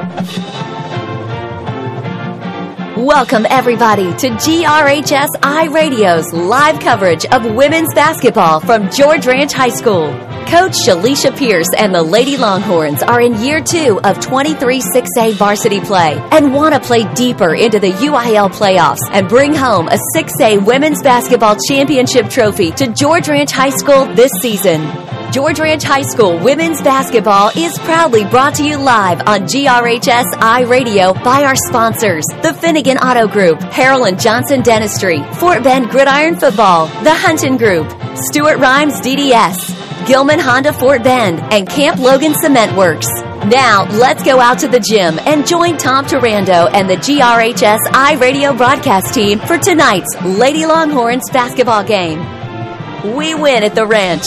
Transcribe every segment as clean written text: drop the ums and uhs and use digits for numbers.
Welcome, everybody, to GRHS iRadio's live coverage of women's basketball from George Ranch High School. Coach Shalisha Pierce and the Lady Longhorns are in year 2 of 23 6A varsity play and want to play deeper into the UIL playoffs and bring home a 6A women's basketball championship trophy to George Ranch High School this season. George Ranch High School women's basketball is proudly brought to you live on GRHS iRadio by our sponsors, the Finnegan Auto Group, Harrell and Johnson Dentistry, Fort Bend Gridiron Football, the Hunton Group, Stuart Rhymes DDS, Gilman Honda Fort Bend, and Camp Logan Cement Works. Now, let's go out to the gym and join Tom Turando and the GRHS iRadio broadcast team for tonight's Lady Longhorns basketball game. We win at the ranch.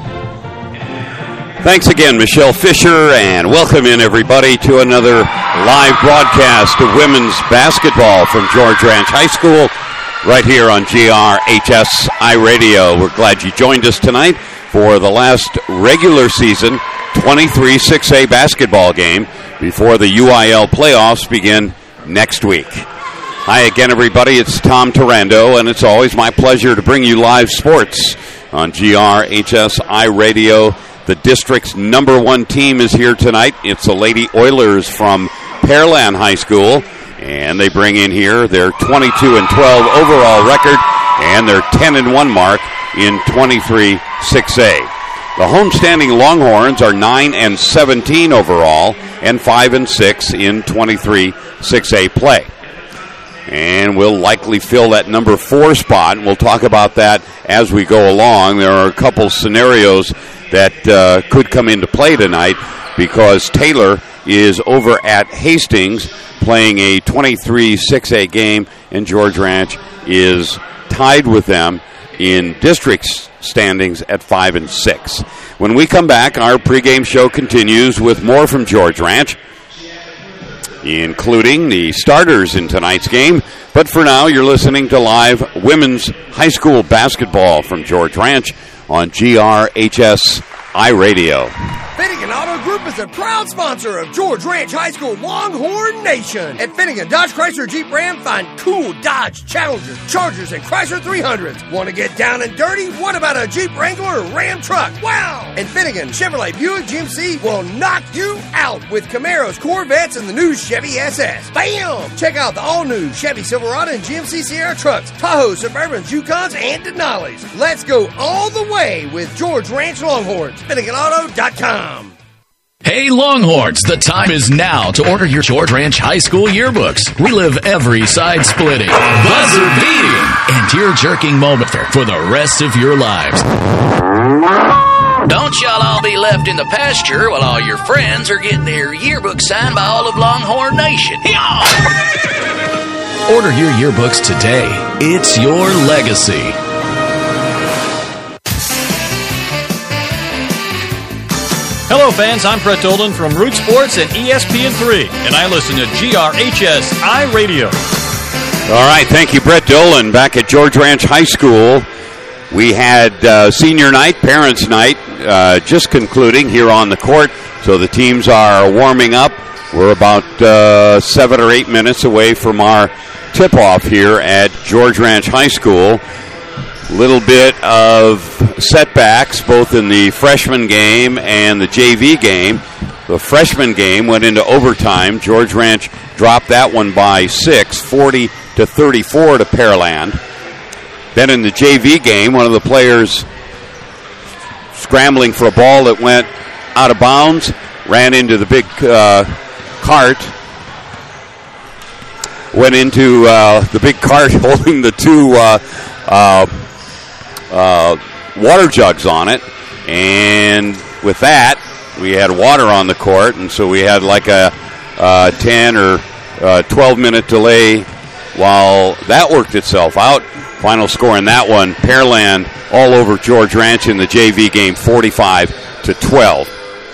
Thanks again, Michelle Fisher, and welcome in, everybody, to another live broadcast of women's basketball from George Ranch High School right here on GRHS iRadio. We're glad you joined us tonight for the last regular season 23 6A basketball game before the UIL playoffs begin next week. Hi again, everybody. It's Tom Turando, and it's always my pleasure to bring you live sports on GRHS iRadio. The district's number 1 team is here tonight. It's the Lady Oilers from Pearland High School, and they bring in here their 22-12 overall record and their 10-1 mark in 23 6A. The homestanding Longhorns are 9-17 overall and 5-6 in 23 6A play. And we'll likely fill that number 4 spot, and we'll talk about that as we go along. There are a couple scenarios that could come into play tonight because Taylor is over at Hastings playing a 23 6A game, and George Ranch is tied with them in district standings at 5-6. When we come back, our pregame show continues with more from George Ranch, including the starters in tonight's game. But for now, you're listening to live women's high school basketball from George Ranch on GRHS iRadio. Finnegan Auto Group is a proud sponsor of George Ranch High School Longhorn Nation. At Finnegan Dodge Chrysler Jeep Ram, find cool Dodge Challengers, Chargers, and Chrysler 300s. Want to get down and dirty? What about a Jeep Wrangler or Ram truck? Wow! And Finnegan Chevrolet Buick GMC will knock you out with Camaros, Corvettes, and the new Chevy SS. Bam! Check out the all-new Chevy Silverado and GMC Sierra trucks, Tahoe, Suburbans, Yukons, and Denali's. Let's go all the way with George Ranch Longhorns. FinneganAuto.com. Hey Longhorns, the time is now to order your George Ranch High School yearbooks. Relive every side-splitting, buzzer-beating, and tear-jerking moment for the rest of your lives. Don't y'all all be left in the pasture while all your friends are getting their yearbooks signed by all of Longhorn Nation. Order your yearbooks today. It's your legacy. Hello, fans. I'm Brett Dolan from Root Sports and ESPN3, and I listen to GRHS iRadio. All right, thank you, Brett Dolan. Back at George Ranch High School, we had senior night, parents' night, just concluding here on the court. So the teams are warming up. We're about 7 or 8 minutes away from our tip-off here at George Ranch High School. Little bit of setbacks both in the freshman game and the JV game. The freshman game went into overtime. George Ranch dropped that one by 6, 40-34 to Pearland. Then in the JV game, one of the players scrambling for a ball that went out of bounds, ran into the big cart, went into the big cart holding the two water jugs on it, and with that we had water on the court, and so we had like a 10 or 12 minute delay while that worked itself out. Final score in that one, Pearland all over George Ranch in the JV game, 45-12.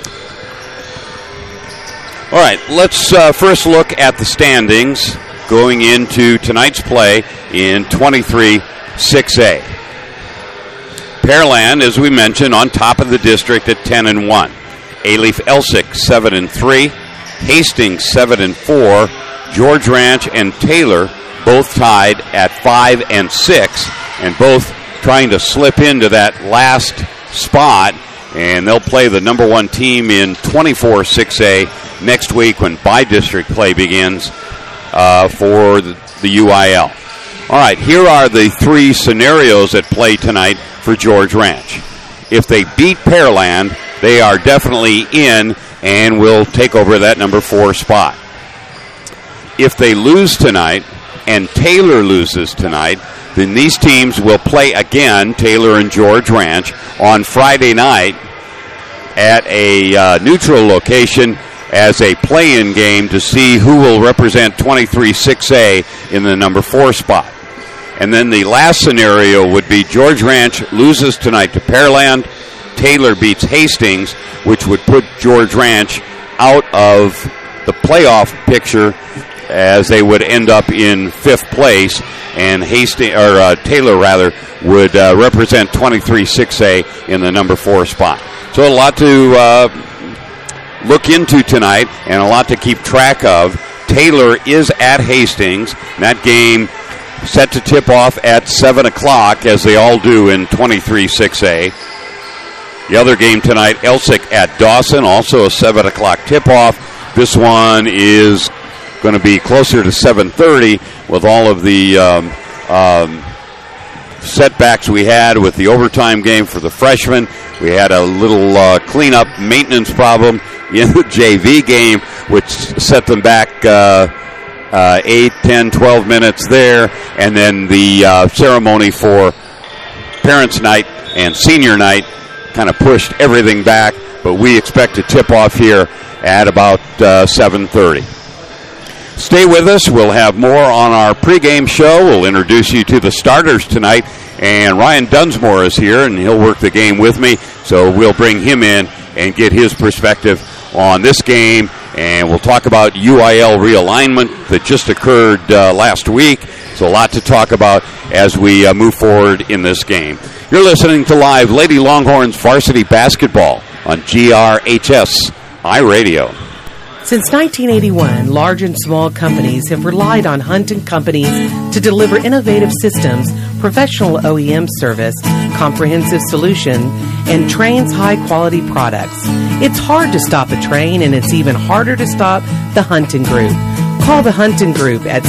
All right, let's first look at the standings going into tonight's play in 23 6A. Pearland, as we mentioned, on top of the district at 10-1. Alief Elsik 7-3. Hastings 7-4. George Ranch and Taylor both tied at 5 and 6, and both trying to slip into that last spot. And they'll play the number 1 team in 24-6A next week when by-district play begins for the UIL. All right, here are the 3 scenarios at play tonight for George Ranch. If they beat Pearland, they are definitely in and will take over that number 4 spot. If they lose tonight and Taylor loses tonight, then these teams will play again, Taylor and George Ranch, on Friday night at a neutral location as a play-in game to see who will represent 23-6A in the number 4 spot. And then the last scenario would be George Ranch loses tonight to Pearland, Taylor beats Hastings, which would put George Ranch out of the playoff picture as they would end up in 5th place, and Taylor would represent 23-6A in the number 4 spot. So a lot to look into tonight and a lot to keep track of. Taylor is at Hastings. That game set to tip off at 7 o'clock, as they all do in 23-6A. The other game tonight, Elsick at Dawson, also a 7 o'clock tip-off. This one is going to be closer to 7:30 with all of the setbacks we had with the overtime game for the freshmen. We had a little cleanup maintenance problem in the JV game, which set them back 8, 10, 12 minutes there. And then the ceremony for Parents' Night and Senior Night kind of pushed everything back, but we expect to tip off here at about 7:30. Stay with us. We'll have more on our pregame show. We'll introduce you to the starters tonight. And Ryan Dunsmore is here, and he'll work the game with me. So we'll bring him in and get his perspective on this game. And we'll talk about UIL realignment that just occurred last week. So a lot to talk about as we move forward in this game. You're listening to live Lady Longhorns varsity basketball on GRHS iRadio. Since 1981, large and small companies have relied on Hunt & Companies to deliver innovative systems, professional OEM service, comprehensive solution, and Train's high-quality products. It's hard to stop a train, and it's even harder to stop the Hunting Group. Call the Hunting Group at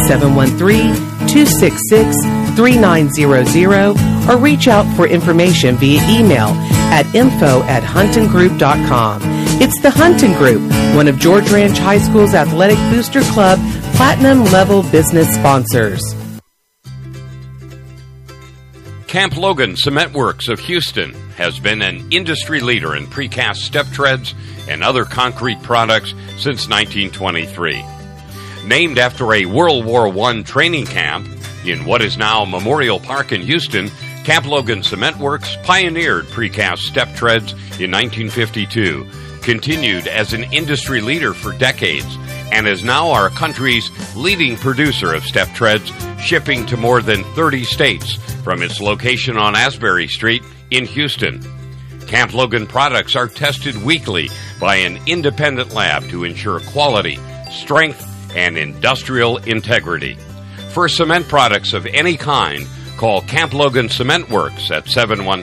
713-266-3900 or reach out for information via email at info@huntinggroup.com. It's the Hunting Group, one of George Ranch High School's Athletic Booster Club Platinum Level business sponsors. Camp Logan Cement Works of Houston has been an industry leader in precast step treads and other concrete products since 1923. Named after a World War I training camp in what is now Memorial Park in Houston, Camp Logan Cement Works pioneered precast step treads in 1952, continued as an industry leader for decades, and is now our country's leading producer of step treads, shipping to more than 30 states from its location on Asbury Street in Houston. Camp Logan products are tested weekly by an independent lab to ensure quality, strength, and industrial integrity. For cement products of any kind, call Camp Logan Cement Works at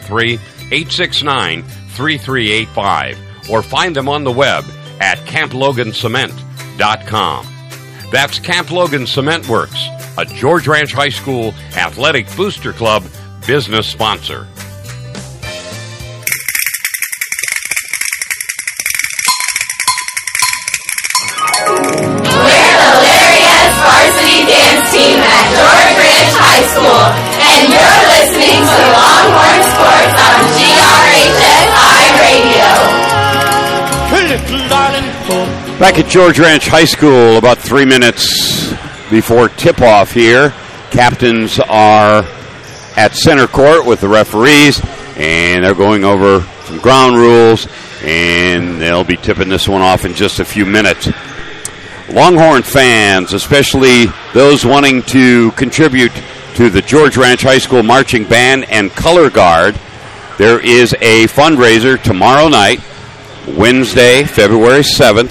713-869-3385 or find them on the web at camplogancement.com. That's Camp Logan Cement Works, a George Ranch High School Athletic Booster Club business sponsor. Varsity dance team at George Ranch High School, and you're listening to Longhorn Sports on GRHS iRadio. Back at George Ranch High School, about 3 minutes before tip-off here. Captains are at center court with the referees, and they're going over some ground rules, and they'll be tipping this one off in just a few minutes. Longhorn fans, especially those wanting to contribute to the George Ranch High School Marching Band and Color Guard, there is a fundraiser tomorrow night, Wednesday, February 7th,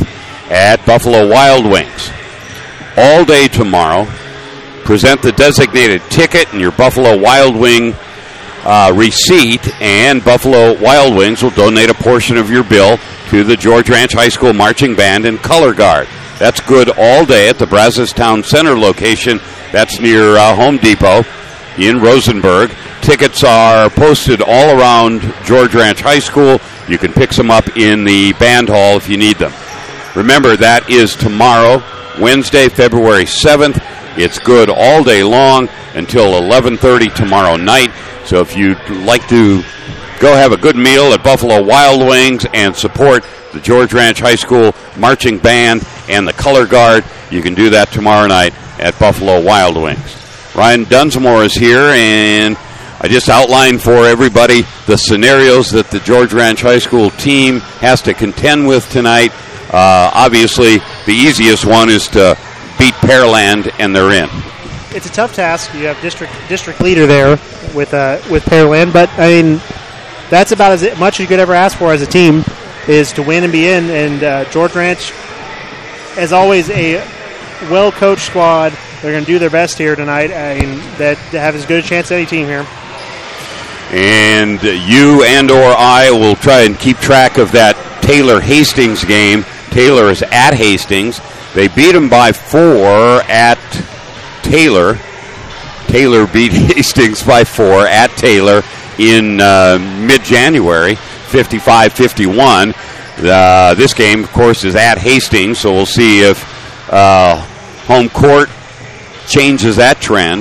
at Buffalo Wild Wings. All day tomorrow. Present the designated ticket and your Buffalo Wild Wing receipt, and Buffalo Wild Wings will donate a portion of your bill to the George Ranch High School Marching Band and Color Guard. That's good all day at the Brazos Town Center location. That's near Home Depot in Rosenberg. Tickets are posted all around George Ranch High School. You can pick some up in the band hall if you need them. Remember, that is tomorrow, Wednesday, February 7th. It's good all day long until 11:30 tomorrow night. So if you'd like to go have a good meal at Buffalo Wild Wings and support the George Ranch High School Marching Band and the Color Guard, you can do that tomorrow night at Buffalo Wild Wings. Ryan Dunsmore is here, and I just outlined for everybody the scenarios that the George Ranch High School team has to contend with tonight. Obviously, the easiest one is to beat Pearland, and they're in. It's a tough task. You have district leader there with Pearland, but I mean that's about as much as you could ever ask for as a team, is to win and be in. And George Ranch, as always, a well-coached squad. They're going to do their best here tonight. I mean, that have as good a chance as any team here. And you and or I will try and keep track of that Taylor-Hastings game. Taylor is at Hastings. They beat them by 4 at Taylor. Taylor beat Hastings by 4 at Taylor in mid-January, 55-51. This game, of course, is at Hastings, so we'll see if home court changes that trend.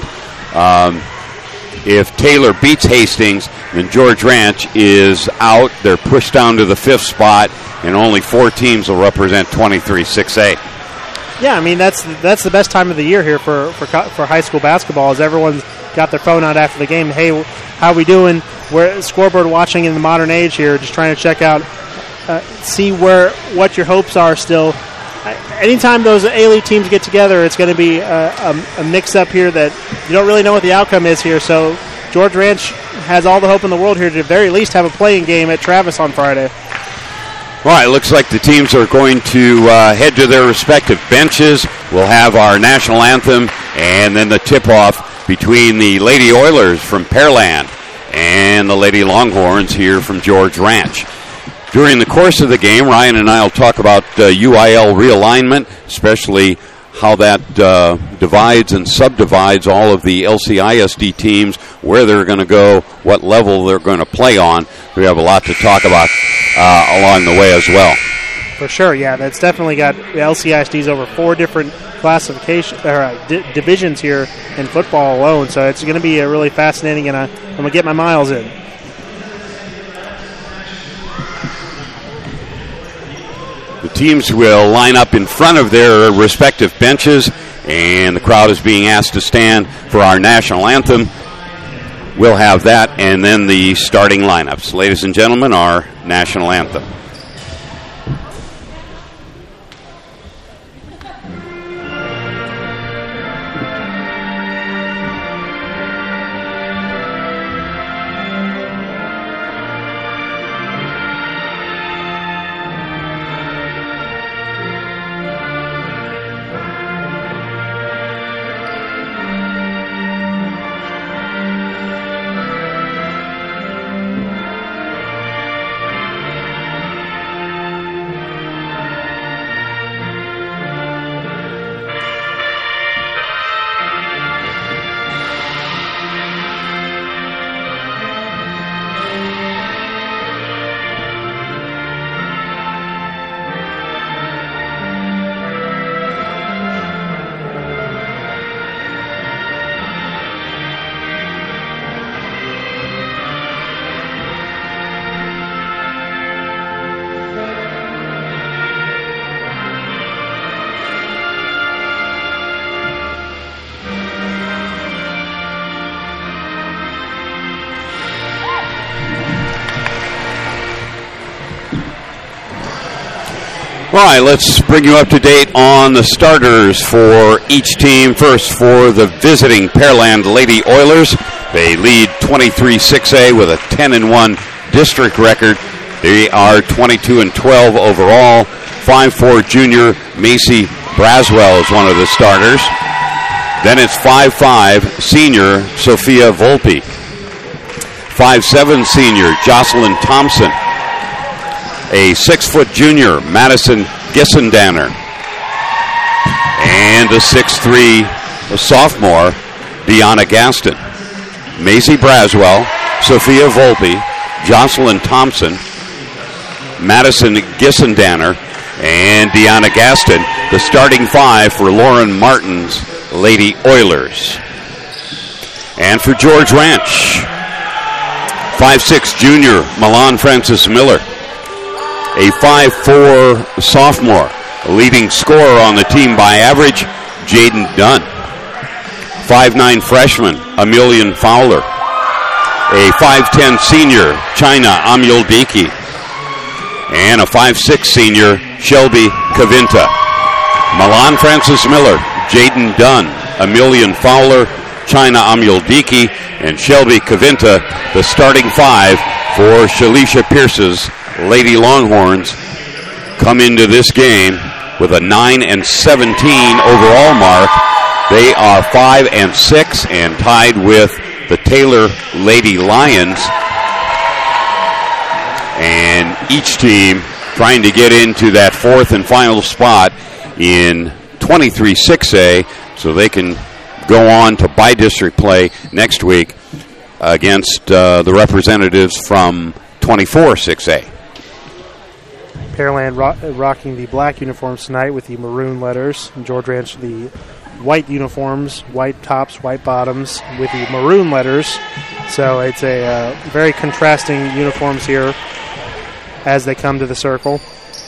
If Taylor beats Hastings, then George Ranch is out. They're pushed down to the 5th spot, and only 4 teams will represent 23-6A. Yeah, I mean that's the best time of the year here for high school basketball, as everyone's got their phone out after the game. Hey, how we doing? We're scoreboard watching in the modern age here, just trying to check out, see what your hopes are still. Anytime those A-League teams get together, it's going to be a mix-up here that you don't really know what the outcome is here. So George Ranch has all the hope in the world here to at the very least have a playing game at Travis on Friday. All right, looks like the teams are going to head to their respective benches. We'll have our national anthem and then the tip-off between the Lady Oilers from Pearland and the Lady Longhorns here from George Ranch. During the course of the game, Ryan and I will talk about UIL realignment, especially how that divides and subdivides all of the LCISD teams, where they're going to go, what level they're going to play on. We have a lot to talk about along the way as well. For sure, yeah. That's definitely got the LCISDs over 4 different classification divisions here in football alone. So it's going to be a really fascinating, and I'm going to get my miles in. The teams will line up in front of their respective benches, and the crowd is being asked to stand for our national anthem. We'll have that, and then the starting lineups. Ladies and gentlemen, our national anthem. All right, let's bring you up to date on the starters for each team. First, for the visiting Pearland Lady Oilers. They lead 23-6A with a 10-1 district record. They are 22-12 overall. 5'4" junior Macy Braswell is one of the starters. Then it's 5'5" senior Sophia Volpe. 5'7" senior Jocelyn Thompson. A 6' junior Madison Gissendanner. And a 6'3" sophomore Deanna Gaston. Macy Braswell, Sophia Volpe, Jocelyn Thompson, Madison Gissendanner, and Deanna Gaston, the starting five for Lauren Martin's Lady Oilers. And for George Ranch, 5'6" junior Milan Francis Miller, a 5'4" sophomore, leading scorer on the team by average, Jaden Dunn. 5'9" freshman Emilian Fowler, a 5'10" senior China Amyuldiki, and a 5'6" senior Shelby Kavinta. Milan Francis Miller, Jaden Dunn, Emilian Fowler, China Amyuldiki, and Shelby Kavinta, the starting five for Shalisha Pierce's Lady Longhorns, come into this game with a 9-17 overall mark. They are 5-6 and tied with the Taylor Lady Lions. And each team trying to get into that fourth and final spot in 23-6A so they can go on to bi-district play next week against the representatives from 24-6A. Pearland rocking the black uniforms tonight with the maroon letters. And George Ranch, the white uniforms, white tops, white bottoms with the maroon letters. So it's a very contrasting uniforms here as they come to the circle.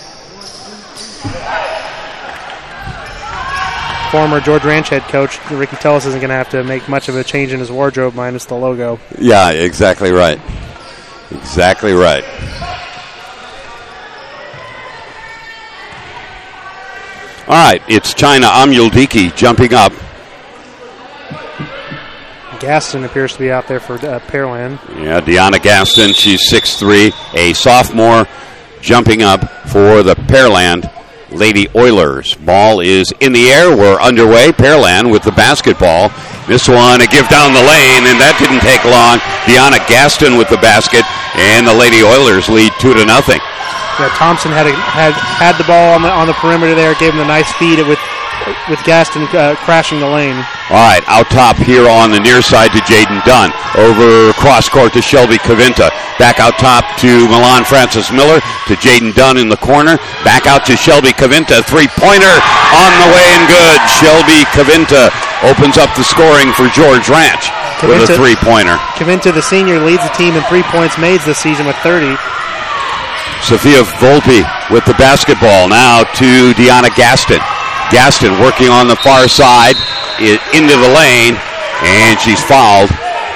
Former George Ranch head coach Ricky Tellis isn't going to have to make much of a change in his wardrobe minus the logo. Yeah, exactly right. Exactly right. All right, it's China Amyuldiki jumping up. Gaston appears to be out there for Pearland. Yeah, Deanna Gaston, she's 6'3", a sophomore, jumping up for the Pearland Lady Oilers. Ball is in the air. We're underway. Pearland with the basketball. This one, a give down the lane, and that didn't take long. Deanna Gaston with the basket, and the Lady Oilers lead 2-0. Yeah, Thompson had the ball on the perimeter there, gave him a nice feed with Gaston crashing the lane. All right, out top here on the near side to Jaden Dunn. Over cross court to Shelby Kavinta. Back out top to Milan Francis Miller, to Jaden Dunn in the corner. Back out to Shelby Kavinta. Three-pointer on the way and good. Shelby Kavinta opens up the scoring for George Ranch with a three-pointer. Kavinta, the senior, leads the team in 3 points made this season with 30. Sophia Volpe with the basketball now to Deanna Gaston. Gaston working on the far side into the lane, and she's fouled.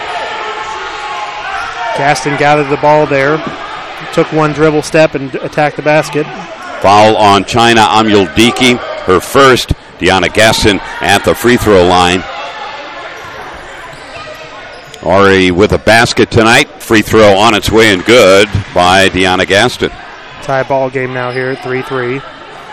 Gaston gathered the ball there, took one dribble step and attacked the basket. Foul on China Amyuldiki, her first. Deanna Gaston at the free throw line. Already with a basket tonight. Free throw on its way and good by Deanna Gaston. Tie ball game now here at 3-3.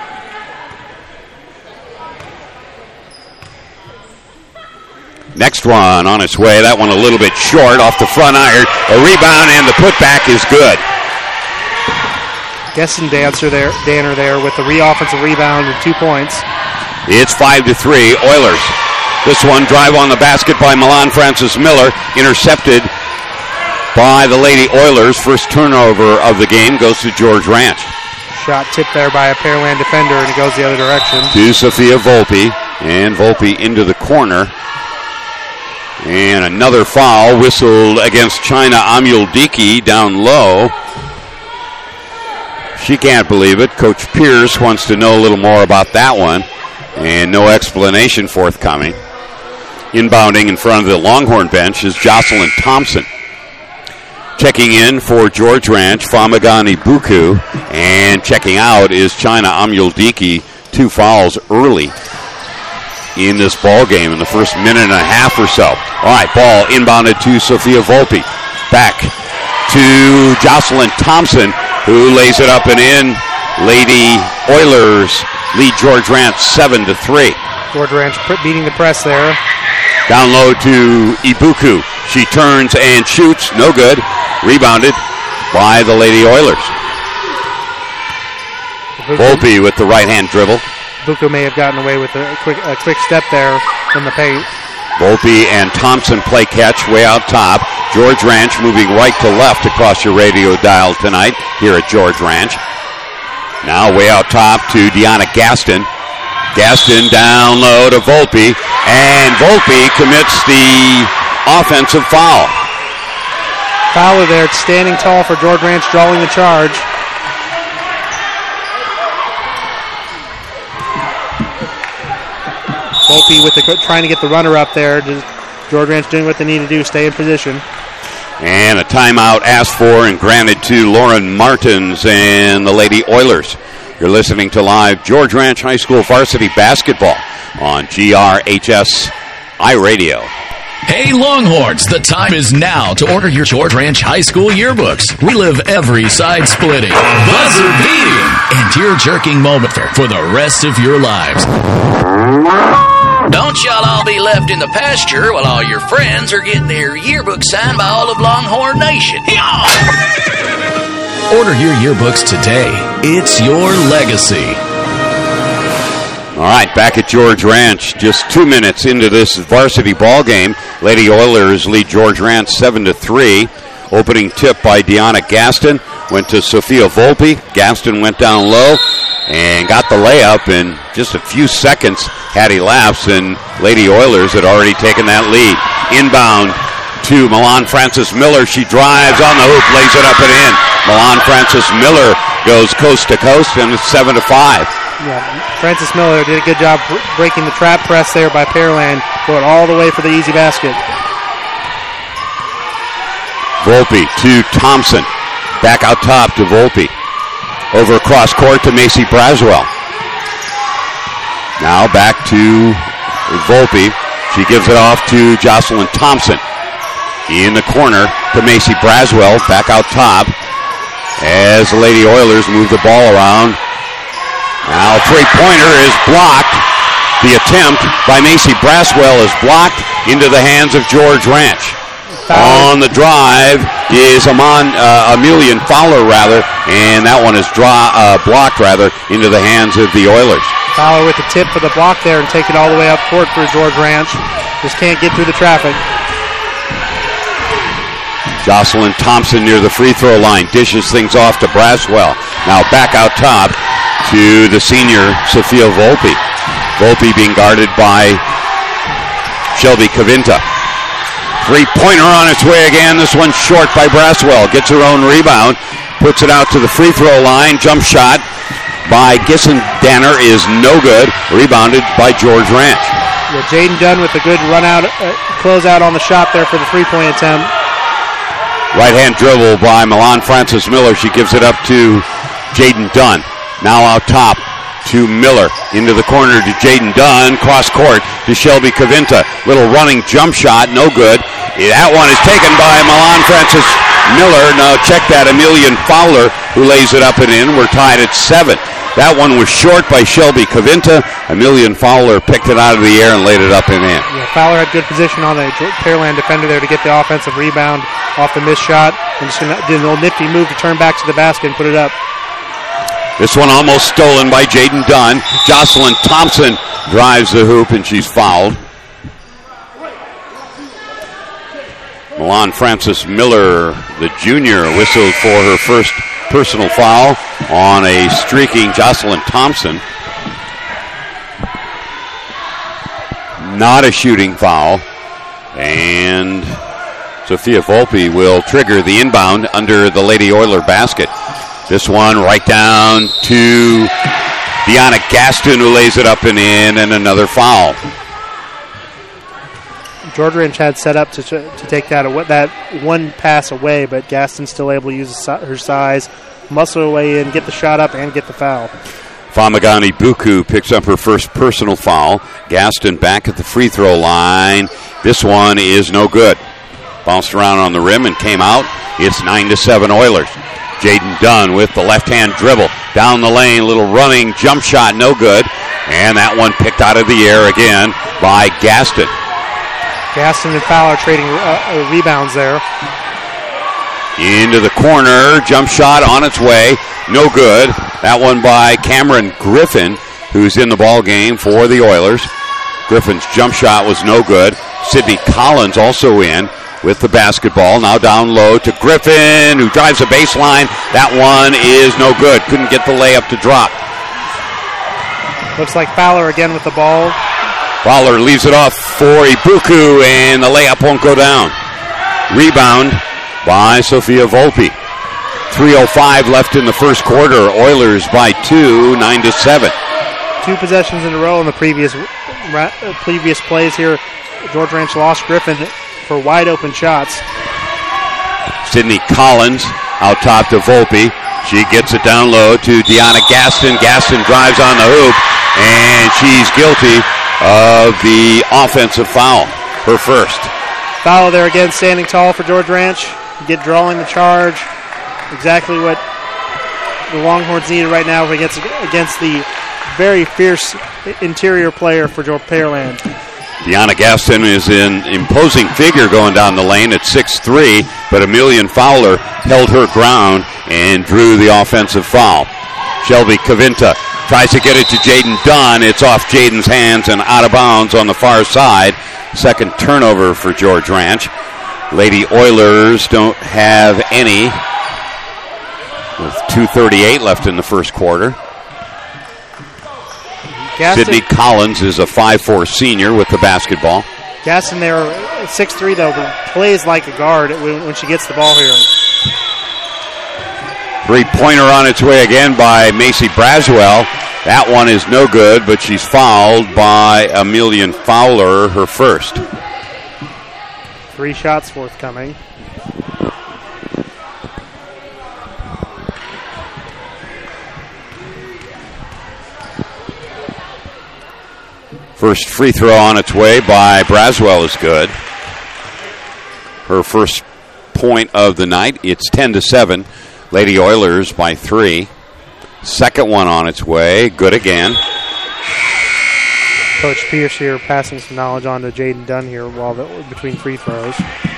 Next one on its way. That one a little bit short off the front iron. A rebound and the putback is good. Danner there with the offensive rebound and 2 points. It's 5-3 Oilers. This one, drive on the basket by Milan Francis Miller, intercepted by the Lady Oilers. First turnover of the game goes to George Ranch. Shot tipped there by a Pearland defender, and it goes the other direction. To Sophia Volpe, and Volpe into the corner. And another foul whistled against China Amyuldiki down low. She can't believe it. Coach Pierce wants to know a little more about that one, and no explanation forthcoming. Inbounding in front of the Longhorn bench is Jocelyn Thompson. Checking in for George Ranch, Famagani Buku, and checking out is China Amyuldiki. 2 fouls early in this ball game in the first minute and a half or so. All right, ball inbounded to Sophia Volpe. Back to Jocelyn Thompson, who lays it up and in Lady Oilers lead George Ranch 7-3. George Ranch beating the press there. Down low to Ibuku. She turns and shoots. No good. Rebounded by the Lady Oilers. Volpe with the right-hand dribble. Ibuku may have gotten away with a quick step there in the paint. Volpe and Thompson play catch way out top. George Ranch moving right to left across your radio dial tonight here at George Ranch. Now way out top to Deanna Gaston. Gaston down low to Volpe, and Volpe commits the offensive foul. Fowler there, standing tall for George Ranch, drawing the charge. Volpe trying to get the runner up there. George Ranch doing what they need to do, stay in position. And a timeout asked for and granted to Lauren Martins and the Lady Oilers. You're listening to live George Ranch High School varsity basketball on GRHS iRadio. Hey Longhorns, the time is now to order your George Ranch High School yearbooks. Relive every side-splitting, buzzer-beating, and tear-jerking moment for the rest of your lives. Don't y'all all be left in the pasture while all your friends are getting their yearbook signed by all of Longhorn Nation. Order your yearbooks today. It's your legacy. All right, back at George Ranch, just 2 minutes into this varsity ball game. Lady Oilers lead George Ranch 7-3. Opening tip by Deanna Gaston went to Sophia Volpe. Gaston went down low and got the layup in just a few seconds had elapsed, and Lady Oilers had already taken that lead. Inbound to Milan Francis Miller. She drives on the hoop, lays it up and in. Milan Francis Miller goes coast to coast, and it's 7-5. Yeah, Francis Miller did a good job breaking the trap press there by Pearland, going all the way for the easy basket. Volpe to Thompson. Back out top to Volpe. Over across court to Macy Braswell. Now back to Volpe. She gives it off to Jocelyn Thompson. In the corner to Macy Braswell. Back out top as the Lady Oilers move the ball around. Now three-pointer is blocked. The attempt by Macy Braswell is blocked into the hands of George Ranch. On the drive is Emilian Fowler, and that one is blocked, into the hands of the Oilers. Fowler with the tip for the block there and take it all the way up court for George Ranch. Just can't get through the traffic. Jocelyn Thompson near the free throw line dishes things off to Braswell. Now back out top to the senior Sophia Volpe. Volpe being guarded by Shelby Cavinta. Three-pointer on its way again. This one short by Braswell. Gets her own rebound. Puts it out to the free throw line. Jump shot by Gisson-Danner is no good. Rebounded by George Ranch. Yeah, Jaden Dunn with a good run-out, close-out on the shot there for the three-point attempt. Right-hand dribble by Milan Francis Miller. She gives it up to Jaden Dunn. Now out top to Miller. Into the corner to Jaden Dunn. Cross court to Shelby Cavinta. Little running jump shot. No good. That one is taken by Milan Francis Miller. Now check that. Emilian Fowler who lays it up and in. We're tied at 7. That one was short by Shelby Cavinta. Emilian Fowler picked it out of the air and laid it up and in. Yeah, Fowler had good position on the Pearland defender there to get the offensive rebound off the missed shot. And just did a little nifty move to turn back to the basket and put it up. This one almost stolen by Jaden Dunn. Jocelyn Thompson drives the hoop and she's fouled. Milan Francis Miller, the junior, whistled for her first personal foul on a streaking Jocelyn Thompson. Not a shooting foul. And Sophia Volpe will trigger the inbound under the Lady Oiler basket. This one right down to Deanna Gaston who lays it up and in, and another foul. George Ranch had set up to take that one pass away, but Gaston's still able to use her size, muscle her way in, get the shot up, and get the foul. Famagani Buku picks up her first personal foul. Gaston back at the free throw line. This one is no good. Bounced around on the rim and came out. It's 9-7 Oilers. Jaden Dunn with the left-hand dribble. Down the lane, little running jump shot, no good. And that one picked out of the air again by Gaston. Gaston and Fowler trading rebounds there. Into the corner, jump shot on its way, no good. That one by Cameron Griffin, who's in the ball game for the Oilers. Griffin's jump shot was no good. Sydney Collins also in with the basketball. Now down low to Griffin, who drives the baseline. That one is no good. Couldn't get the layup to drop. Looks like Fowler again with the ball. Fowler leaves it off for Ibuku, and the layup won't go down. Rebound by Sophia Volpe. 3:05 left in the first quarter. Oilers by 2, 9-7. 2 possessions in a row in the previous plays here. George Ranch lost Griffin for wide open shots. Sydney Collins out top to Volpe. She gets it down low to Deanna Gaston. Gaston drives on the hoop, and she's guilty of the offensive foul, her first. Foul there again, standing tall for George Ranch. Drawing the charge. Exactly what the Longhorns needed right now against the very fierce interior player for George Pearland. Deanna Gaston is an imposing figure going down the lane at 6'3", but Emilian Fowler held her ground and drew the offensive foul. Shelby Cavinta tries to get it to Jaden Dunn. It's off Jaden's hands and out of bounds on the far side. Second turnover for George Ranch. Lady Oilers don't have any with 2:38 left in the first quarter. Gaston, Sydney Collins is a 5'4" senior with the basketball. Gaston there, 6'3", though, but plays like a guard when she gets the ball here. Three-pointer on its way again by Macy Braswell. That one is no good, but she's fouled by Emilian Fowler, her first. 3 shots forthcoming. First free throw on its way by Braswell is good. Her first point of the night. It's 10-7. Lady Oilers by 3. Second one on its way. Good again. Coach Pierce here passing some knowledge on to Jaden Dunn here between free throws.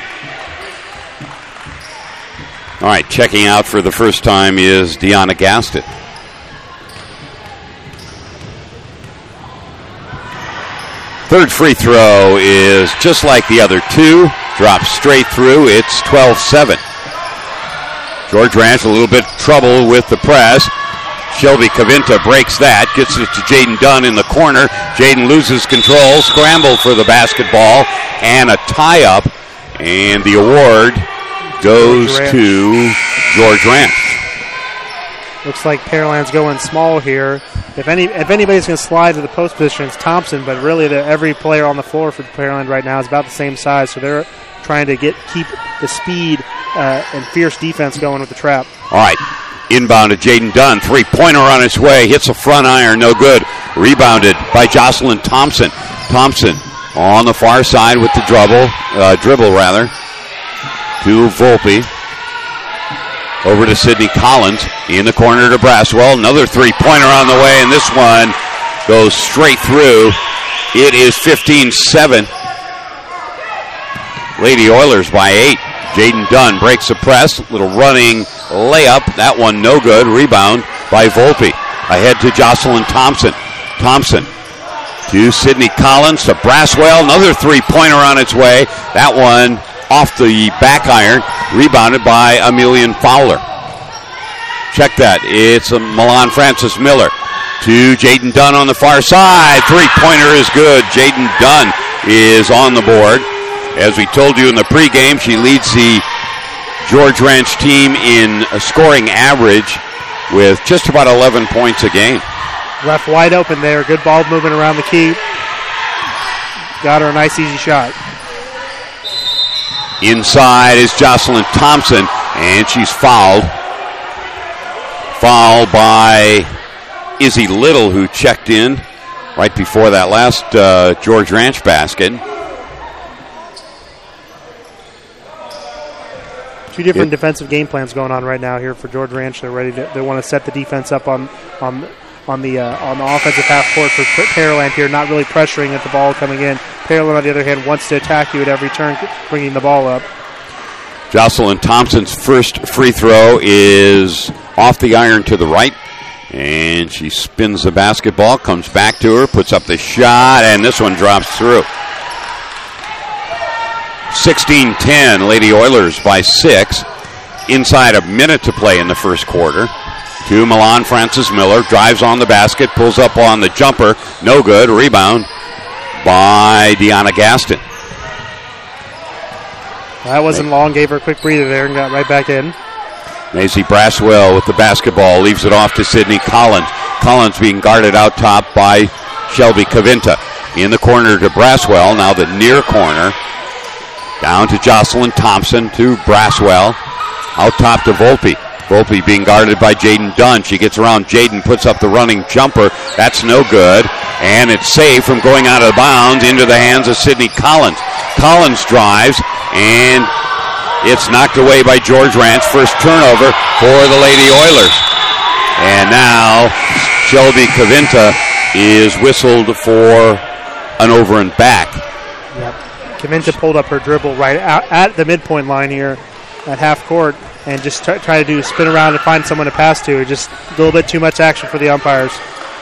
All right, checking out for the first time is Deanna Gaston. Third free throw is just like the other two. Drops straight through. It's 12-7. George Ranch a little bit trouble with the press. Shelby Cavinta breaks that. Gets it to Jaden Dunn in the corner. Jaden loses control. Scramble for the basketball. And a tie-up. And the award goes to George Ranch. Looks like Pearland's going small here. If anybody's going to slide to the post position, it's Thompson, but really every player on the floor for Pearland right now is about the same size, so they're trying to keep the speed and fierce defense going with the trap. All right, inbound to Jaden Dunn. Three-pointer on its way. Hits a front iron, no good. Rebounded by Jocelyn Thompson. Thompson on the far side with the dribble to Volpe. Over to Sydney Collins. In the corner to Braswell. Another three-pointer on the way, and this one goes straight through. It is 15-7. Lady Oilers by 8. Jaden Dunn breaks the press. Little running layup. That one no good. Rebound by Volpe. Ahead to Jocelyn Thompson. Thompson to Sydney Collins to Braswell. Another three-pointer on its way. That one off the back iron, rebounded by Emilian Fowler. Check that. It's Milan Francis Miller to Jaden Dunn on the far side. Three-pointer is good. Jaden Dunn is on the board. As we told you in the pregame, she leads the George Ranch team in a scoring average with just about 11 points a game. Left wide open there. Good ball movement around the key. Got her a nice, easy shot. Inside is Jocelyn Thompson, and she's fouled. Foul by Izzy Little, who checked in right before that last George Ranch basket. Two different defensive game plans going on right now here for George Ranch. They're ready they want to set the defense up on the offensive half court for Pearland here, not really pressuring at the ball coming in. Pearland, on the other hand, wants to attack you at every turn, bringing the ball up. Jocelyn Thompson's first free throw is off the iron to the right, and she spins the basketball, comes back to her, puts up the shot, and this one drops through. 16-10, Lady Oilers by 6. Inside a minute to play in the first quarter. To Milan Francis Miller, drives on the basket, pulls up on the jumper, no good, rebound by Deanna Gaston. That wasn't long, gave her a quick breather there and got right back in. Maisie Braswell with the basketball, leaves it off to Sydney Collins. Collins being guarded out top by Shelby Cavinta. In the corner to Braswell, now the near corner. Down to Jocelyn Thompson to Braswell. Out top to Volpe. Volpe being guarded by Jaden Dunn. She gets around Jaden, puts up the running jumper. That's no good. And it's safe from going out of bounds into the hands of Sydney Collins. Collins drives, and it's knocked away by George Ranch. First turnover for the Lady Oilers. And now Shelby Cavinta is whistled for an over and back. Yep. Cavinta pulled up her dribble right out at the midpoint line here at half court and just try to spin around and find someone to pass to. Just a little bit too much action for the umpires.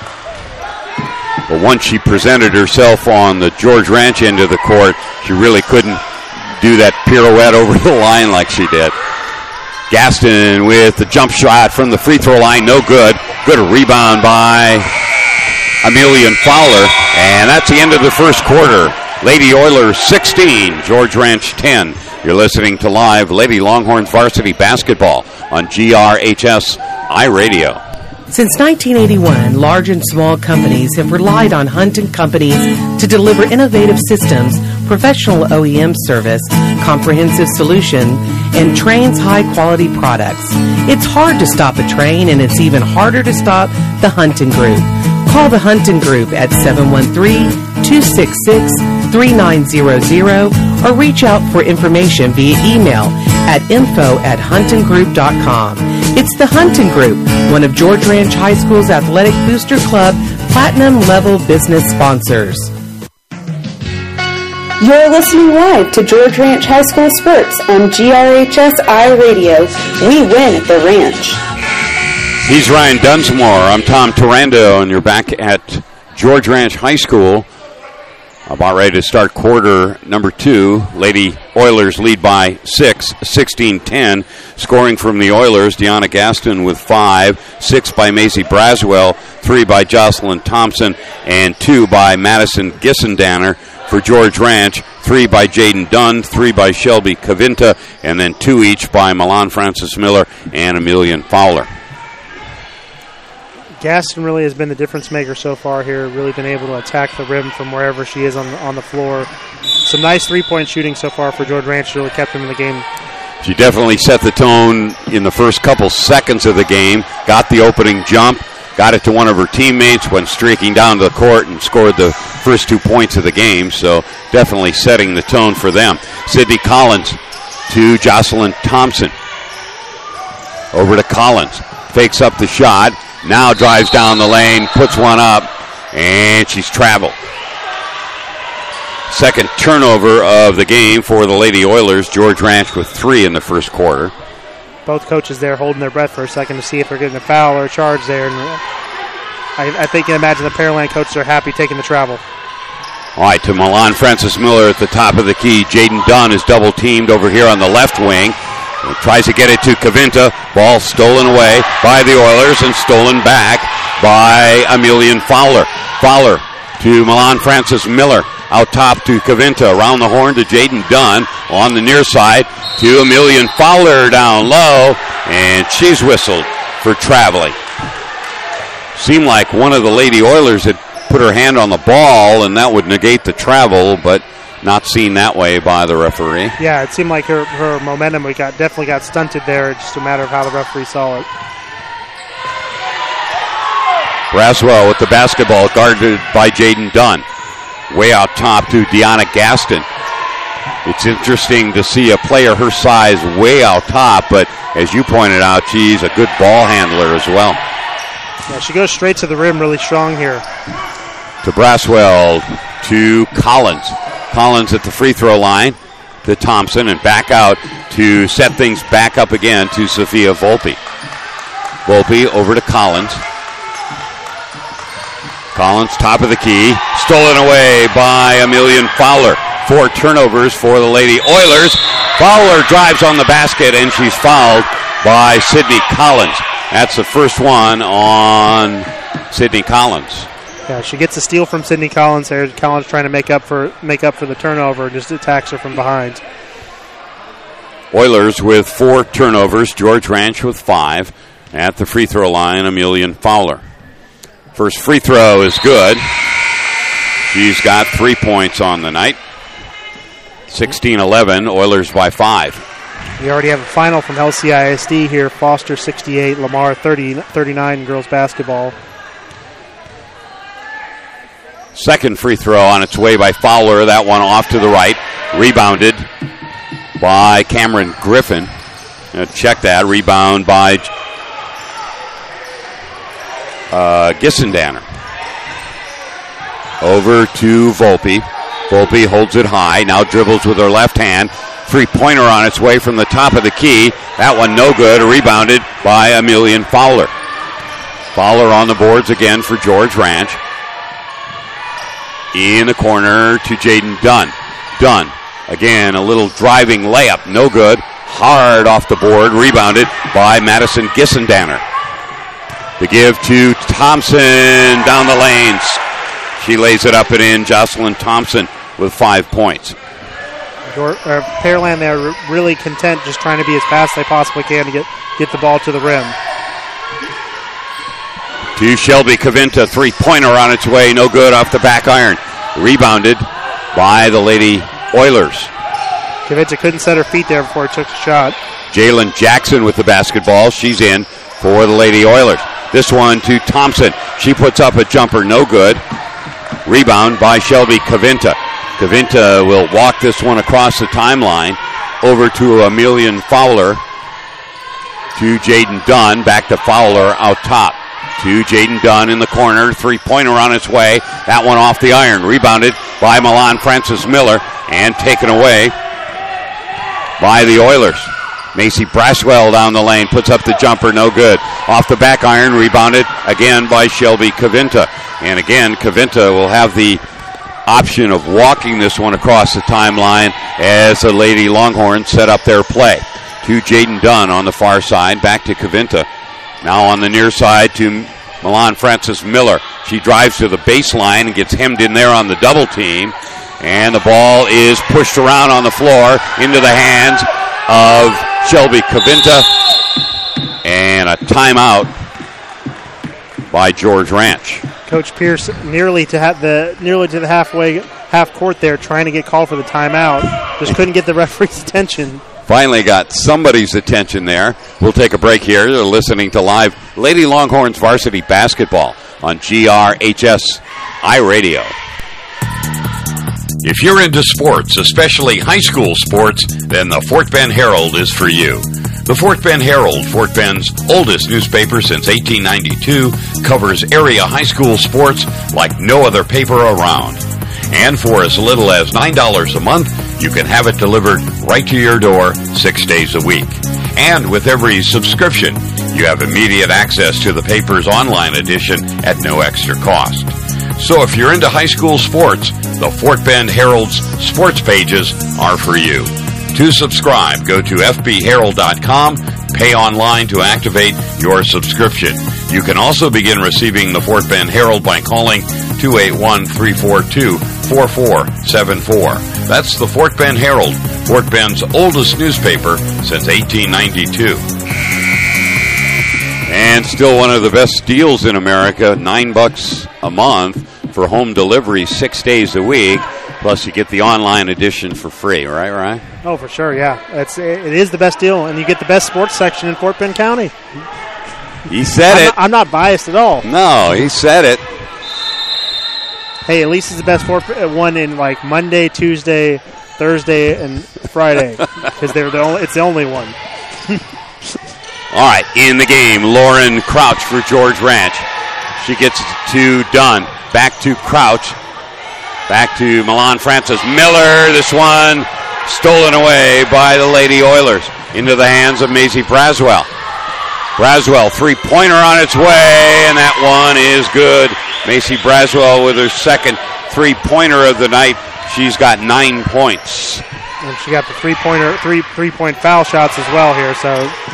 But once she presented herself on the George Ranch end of the court, she really couldn't do that pirouette over the line like she did. Gaston with the jump shot from the free throw line, no good. Good rebound by Amelia Fowler, and that's the end of the first quarter. Lady Oilers 16, George Ranch 10. You're listening to live Lady Longhorns varsity basketball on GRHS iRadio. Since 1981, large and small companies have relied on Hunt & Companies to deliver innovative systems, professional OEM service, comprehensive solution, and Train's high-quality products. It's hard to stop a train, and it's even harder to stop the Hunting Group. Call the Hunting Group at 713-266-3900 or reach out for information via email at info@huntinggroup.com. It's the Hunting Group, one of George Ranch High School's Athletic Booster Club Platinum Level business sponsors. You're listening live to George Ranch High School Sports on GRHS iRadio. We win at the ranch. He's Ryan Dunsmore. I'm Tom Tarando, and you're back at George Ranch High School. About ready to start quarter number 2. Lady Oilers lead by 6, 16-10. Scoring from the Oilers, Deanna Gaston with 5, 6 by Maisie Braswell, 3 by Jocelyn Thompson, and 2 by Madison Gissendanner. For George Ranch, 3 by Jaden Dunn, 3 by Shelby Cavinta, and then 2 each by Milan Francis Miller and Amelia Fowler. Gaston really has been the difference maker so far here, really been able to attack the rim from wherever she is on the floor. Some nice three-point shooting so far for George Ranch, really kept them in the game. She definitely set the tone in the first couple seconds of the game, got the opening jump, got it to one of her teammates, went streaking down to the court and scored the first 2 points of the game, so definitely setting the tone for them. Sydney Collins to Jocelyn Thompson. Over to Collins, fakes up the shot, now drives down the lane, puts one up, and she's traveled. Second turnover of the game for the Lady Oilers. George Ranch with 3 in the first quarter. Both coaches there holding their breath for a second to see if they're getting a foul or a charge there. And I think you can imagine the Pearland coaches are happy taking the travel. All right, to Milan Francis Miller at the top of the key. Jaden Dunn is double teamed over here on the left wing. Tries to get it to Cavinta. Ball stolen away by the Oilers and stolen back by Amelia Fowler. Fowler to Milan Francis Miller. Out top to Cavinta. Around the horn to Jaden Dunn. On the near side to Amelia Fowler down low. And she's whistled for traveling. Seemed like one of the Lady Oilers had put her hand on the ball, and that would negate the travel, but not seen that way by the referee. Yeah, it seemed like her momentum definitely got stunted there. It's just a matter of how the referee saw it. Braswell with the basketball, guarded by Jaden Dunn. Way out top to Deanna Gaston. It's interesting to see a player her size way out top, but as you pointed out, she's a good ball handler as well. Yeah, she goes straight to the rim really strong here. To Braswell, to Collins. Collins at the free throw line to Thompson, and back out to set things back up again to Sophia Volpe. Volpe over to Collins. Collins, top of the key, stolen away by Emilian Fowler. 4 turnovers for the Lady Oilers. Fowler drives on the basket, and she's fouled by Sydney Collins. That's the first one on Sydney Collins. Yeah, she gets a steal from Sydney Collins there. Collins trying to make up for the turnover and just attacks her from behind. Oilers with 4 turnovers. George Ranch with 5. At the free throw line, Emilian Fowler. First free throw is good. She's got 3 points on the night. 16-11, Oilers by 5. We already have a final from LCISD here. Foster 68, Lamar 39 in girls basketball. Second free throw on its way by Fowler. That one off to the right. Rebounded by Cameron Griffin. Check that. Rebound by Gissendanner. Over to Volpe. Volpe holds it high. Now dribbles with her left hand. 3-pointer on its way from the top of the key. That one no good. Rebounded by Emilian Fowler. Fowler on the boards again for George Ranch. In the corner to Jaden Dunn. Dunn. Again, a little driving layup. No good. Hard off the board. Rebounded by Madison Gissendanner. The give to Thompson down the lanes. She lays it up and in. Jocelyn Thompson with 5 points. Pearland, they're really content just trying to be as fast as they possibly can to get the ball to the rim. To Shelby Cavinta, 3-pointer on its way. No good off the back iron. Rebounded by the Lady Oilers. Cavinta couldn't set her feet there before it took the shot. Jalen Jackson with the basketball. She's in for the Lady Oilers. This one to Thompson. She puts up a jumper. No good. Rebound by Shelby Cavinta. Cavinta will walk this one across the timeline over to Emilian Fowler. To Jaden Dunn. Back to Fowler out top. To Jaden Dunn in the corner. 3-pointer on its way. That one off the iron. Rebounded by Milan Francis Miller. And taken away by the Oilers. Macy Braswell down the lane. Puts up the jumper. No good. Off the back iron. Rebounded again by Shelby Cavinta. And again, Cavinta will have the option of walking this one across the timeline as the Lady Longhorns set up their play. To Jaden Dunn on the far side. Back to Cavinta. Now on the near side to Milan Francis Miller. She drives to the baseline and gets hemmed in there on the double team. And the ball is pushed around on the floor into the hands of Shelby Cavinta. And a timeout by George Ranch. Coach Pierce nearly to the half court there, trying to get called for the timeout. Just couldn't get the referee's attention. Finally got somebody's attention there. We'll take a break here. You're listening to live Lady Longhorns varsity basketball on GRHS iRadio. If you're into sports, especially high school sports, then the Fort Bend Herald is for you. The Fort Bend Herald, Fort Bend's oldest newspaper since 1892, covers area high school sports like no other paper around. And for as little as $9 a month, you can have it delivered right to your door 6 days a week. And with every subscription, you have immediate access to the paper's online edition at no extra cost. So if you're into high school sports, the Fort Bend Herald's sports pages are for you. To subscribe, go to fbherald.com, pay online to activate your subscription. You can also begin receiving the Fort Bend Herald by calling 281-342-4474. That's the Fort Bend Herald, Fort Bend's oldest newspaper since 1892. And still one of the best deals in America, $9 a month for home delivery 6 days a week. Plus you get the online edition for free, right, Ryan? Oh, for sure, yeah. It is the best deal, and you get the best sports section in Fort Bend County. He said I'm not biased at all. No, he said it. Hey, at least it's the best one in like Monday, Tuesday, Thursday and Friday because it's the only one. All right, in the game, Lauren Crouch for George Ranch. She gets to Dunn. Back to Crouch. Back to Milan Francis Miller. This one stolen away by the Lady Oilers into the hands of Macy Braswell. Braswell, three-pointer on its way, and that one is good. Macy Braswell with her second three-pointer of the night. She's got 9 points. And she got the three-point foul shots as well here. So,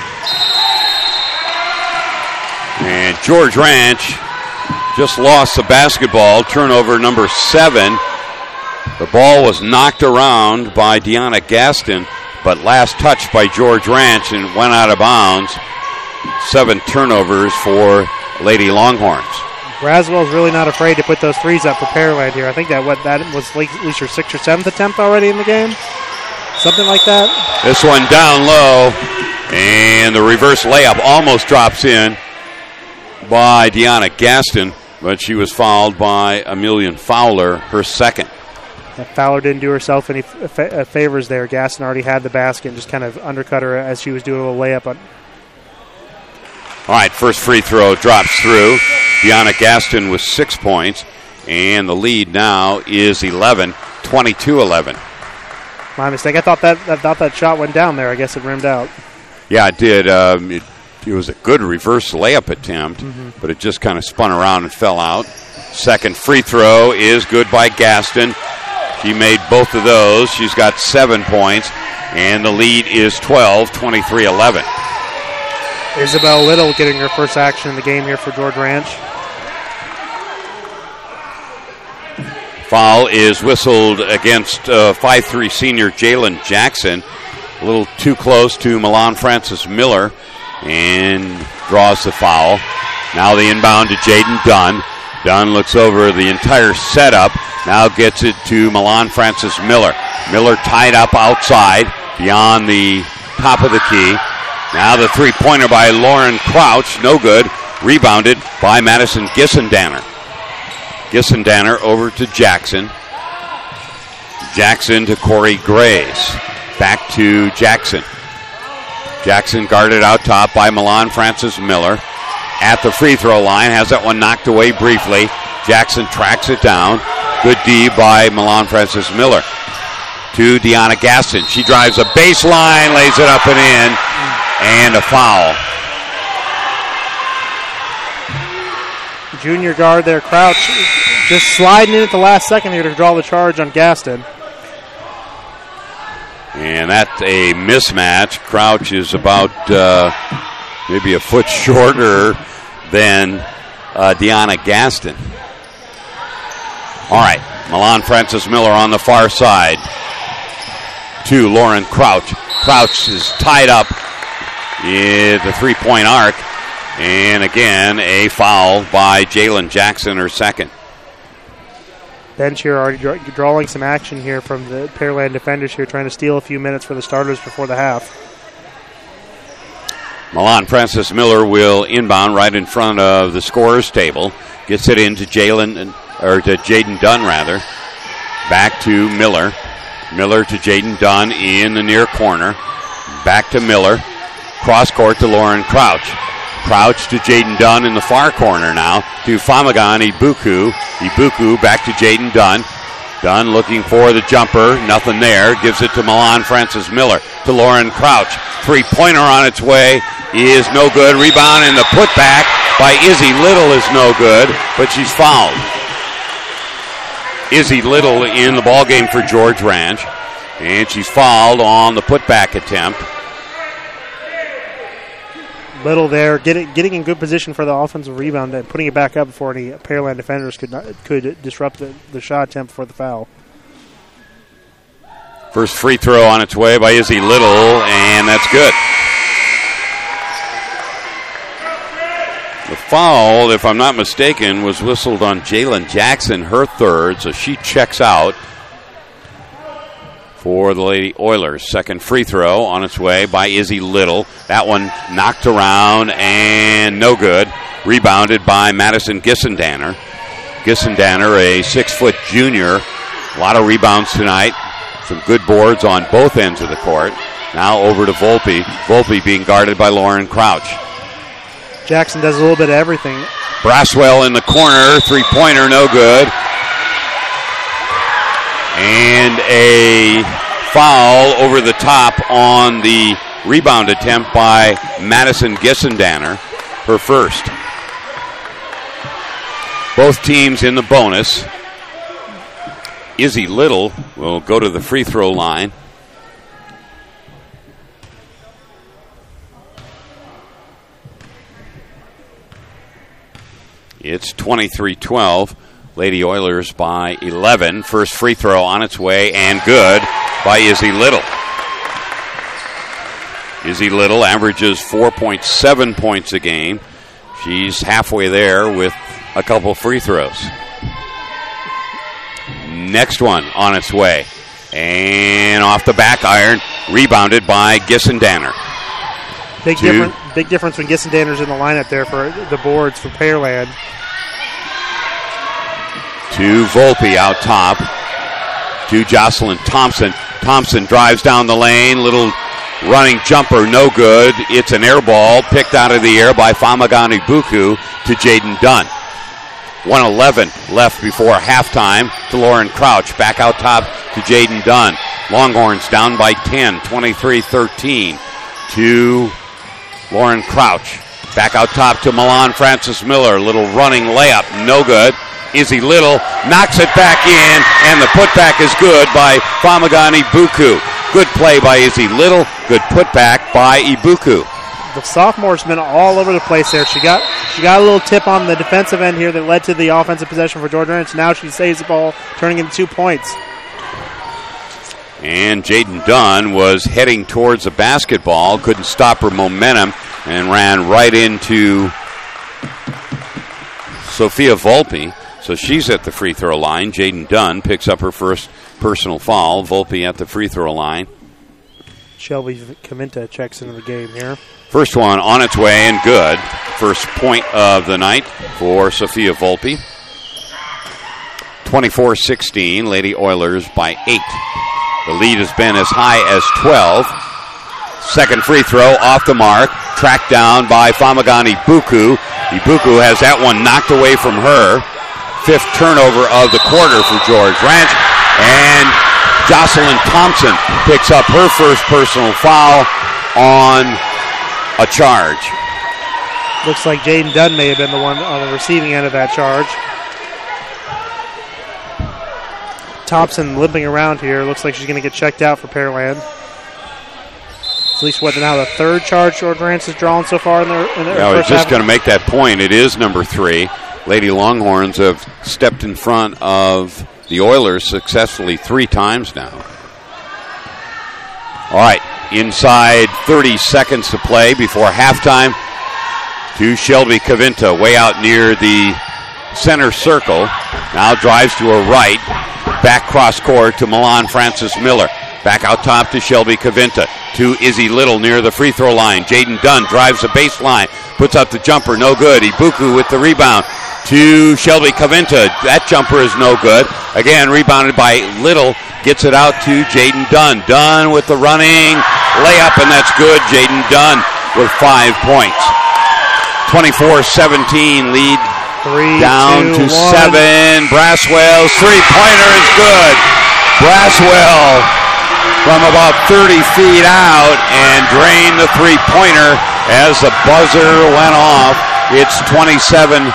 and George Ranch just lost the basketball. Turnover number 7. The ball was knocked around by Deanna Gaston, but last touched by George Ranch and went out of bounds. 7 turnovers for Lady Longhorns. Braswell's really not afraid to put those threes up for Pearland here. I think that was at least her 6th or 7th attempt already in the game. Something like that. This one down low, and the reverse layup almost drops in by Deanna Gaston, but she was fouled by Amelia Fowler, her second. Fowler didn't do herself any favors there. Gaston already had the basket and just kind of undercut her as she was doing a little layup. All right, first free throw drops through. Deanna Gaston with 6 points, and the lead now is 11, 22-11. My mistake. I thought that shot went down there. I guess it rimmed out. Yeah, it did. It was a good reverse layup attempt, but it just kind of spun around and fell out. Second free throw is good by Gaston. She made both of those. She's got 7 points, and the lead is 12, 23-11. Isabel Little getting her first action in the game here for George Ranch. Foul is whistled against 5'3" senior Jalen Jackson. A little too close to Milan Francis Miller, and draws the foul. Now the inbound to Jaden Dunn. Dunn looks over the entire setup. Now gets it to Milan Francis Miller. Miller tied up outside beyond the top of the key. Now the three-pointer by Lauren Crouch. No good. Rebounded by Madison Gissendanner. Gissendanner over to Jackson. Jackson to Corey Grace. Back to Jackson. Jackson guarded out top by Milan Francis Miller. At the free throw line, has that one knocked away briefly. Jackson tracks it down. Good D by Milan Francis Miller. To Deanna Gaston. She drives a baseline, lays it up and in, and a foul. Junior guard there, Crouch, just sliding in at the last second here to draw the charge on Gaston. And that's a mismatch. Crouch is about maybe a foot shorter than Deanna Gaston. All right, Milan Francis Miller on the far side to Lauren Crouch. Crouch is tied up in the three-point arc. And again, a foul by Jalen Jackson, her second. Bench here already drawing some action here from the Pearland defenders here, trying to steal a few minutes for the starters before the half. Milan Francis Miller will inbound right in front of the scorer's table. Gets it into Jaden Dunn, rather. Back to Miller. Miller to Jaden Dunn in the near corner. Back to Miller. Cross court to Lauren Crouch. Crouch to Jaden Dunn in the far corner now to Famagan Ibuku. Ibuku back to Jaden Dunn. Dunn looking for the jumper. Nothing there. Gives it to Milan Francis Miller to Lauren Crouch. Three-pointer on its way is no good. Rebound and the putback by Izzy Little is no good, but she's fouled. Izzy Little in the ballgame for George Ranch, and she's fouled on the putback attempt. Little there, getting in good position for the offensive rebound and putting it back up before any Pearland defenders could disrupt the shot attempt for the foul. First free throw on its way by Izzy Little, and that's good. The foul, if I'm not mistaken, was whistled on Jalen Jackson, her third, so she checks out for the Lady Oilers. Second free throw on its way by Izzy Little. That one knocked around and no good. Rebounded by Madison Gissendanner. Gissendanner, a 6-foot junior. A lot of rebounds tonight. Some good boards on both ends of the court. Now over to Volpe. Volpe being guarded by Lauren Crouch. Jackson does a little bit of everything. Braswell in the corner. Three-pointer, no good. And a foul over the top on the rebound attempt by Madison Gissendanner, her first. Both teams in the bonus. Izzy Little will go to the free throw line. It's 23-12. Lady Oilers by 11. First free throw on its way and good by Izzy Little. Izzy Little averages 4.7 points a game. She's halfway there with a couple free throws. Next one on its way. And off the back iron, rebounded by Gissendanner. Big difference when Gissendanner's in the lineup there for the boards for Pearland. To Volpe out top. To Jocelyn Thompson. Thompson drives down the lane. Little running jumper, no good. It's an air ball picked out of the air by Famagani Buku to Jaden Dunn. 1:11 left before halftime to Lauren Crouch. Back out top to Jaden Dunn. Longhorns down by 10, 23-13 to Lauren Crouch. Back out top to Milan Francis Miller. Little running layup, no good. Izzy Little knocks it back in, and the putback is good by Famagani Buku. Good play by Izzy Little. Good putback by Ibuku. The sophomore's been all over the place there. She got a little tip on the defensive end here that led to the offensive possession for George Ranch. Now she saves the ball, turning into 2 points. And Jaden Dunn was heading towards the basketball, couldn't stop her momentum, and ran right into Sophia Volpe. So she's at the free throw line. Jaden Dunn picks up her first personal foul. Volpe at the free throw line. Shelby Caminta checks into the game here. First one on its way and good. First point of the night for Sophia Volpe. 24-16, Lady Oilers by 8. The lead has been as high as 12. Second free throw off the mark. Tracked down by Famagani Buku. Ibuku has that one knocked away from her. Fifth turnover of the quarter for George Ranch. And Jocelyn Thompson picks up her first personal foul on a charge. Looks like Jaden Dunn may have been the one on the receiving end of that charge. Thompson limping around here. Looks like she's going to get checked out for Pearland. At least now the third charge George Ranch has drawn so far in the first half. I was just going to make that point. It is number 3. Lady Longhorns have stepped in front of the Oilers successfully 3 times now. All right, inside 30 seconds to play before halftime to Shelby Cavinta, way out near the center circle. Now drives to her right, back cross court to Milan Francis Miller. Back out top to Shelby Cavinta, to Izzy Little near the free throw line. Jaden Dunn drives the baseline, puts up the jumper, no good. Ibuku with the rebound to Shelby Cavinta. That jumper is no good. Again, rebounded by Little, gets it out to Jaden Dunn. Dunn with the running layup, and that's good. Jaden Dunn with 5 points. 24-17 lead. 3, down 2, to 7. Braswell's three-pointer is good. Braswell from about 30 feet out and drained the three-pointer as the buzzer went off. It's 27-17.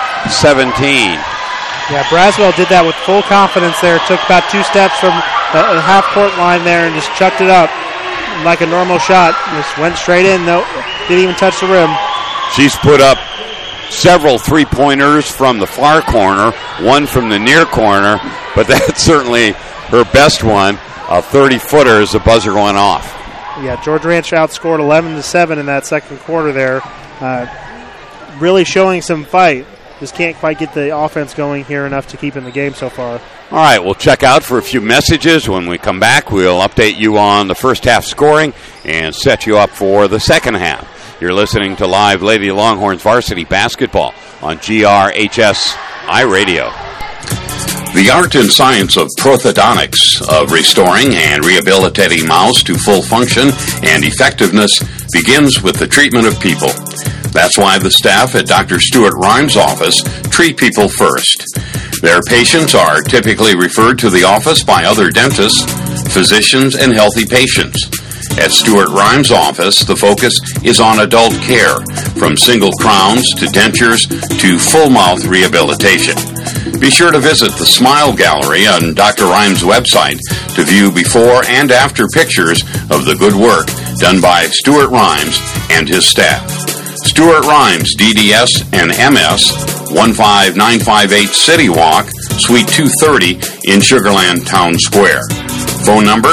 Yeah, Braswell did that with full confidence there. Took about 2 steps from the half-court line there and just chucked it up like a normal shot. Just went straight in, though. Didn't even touch the rim. She's put up several three-pointers from the far corner, one from the near corner, but that's certainly her best one. A 30-footer as the buzzer went off. Yeah, George Ranch outscored 11-7 in that second quarter there. Really showing some fight. Just can't quite get the offense going here enough to keep in the game so far. All right, we'll check out for a few messages. When we come back, we'll update you on the first half scoring and set you up for the second half. You're listening to live Lady Longhorns varsity basketball on GRHS iRadio. The art and science of prosthodontics, of restoring and rehabilitating mouths to full function and effectiveness, begins with the treatment of people. That's why the staff at Dr. Stuart Rhymes' office treat people first. Their patients are typically referred to the office by other dentists, physicians, and healthy patients. At Stuart Rhymes' office, the focus is on adult care, from single crowns to dentures to full mouth rehabilitation. Be sure to visit the Smile Gallery on Dr. Rhymes' website to view before and after pictures of the good work done by Stuart Rhymes and his staff. Stuart Rhymes, DDS and MS, 15958 City Walk, Suite 230 in Sugarland Town Square. Phone number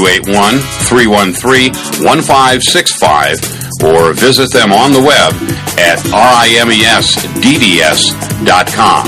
281-313-1565 or visit them on the web at rimesdds.com.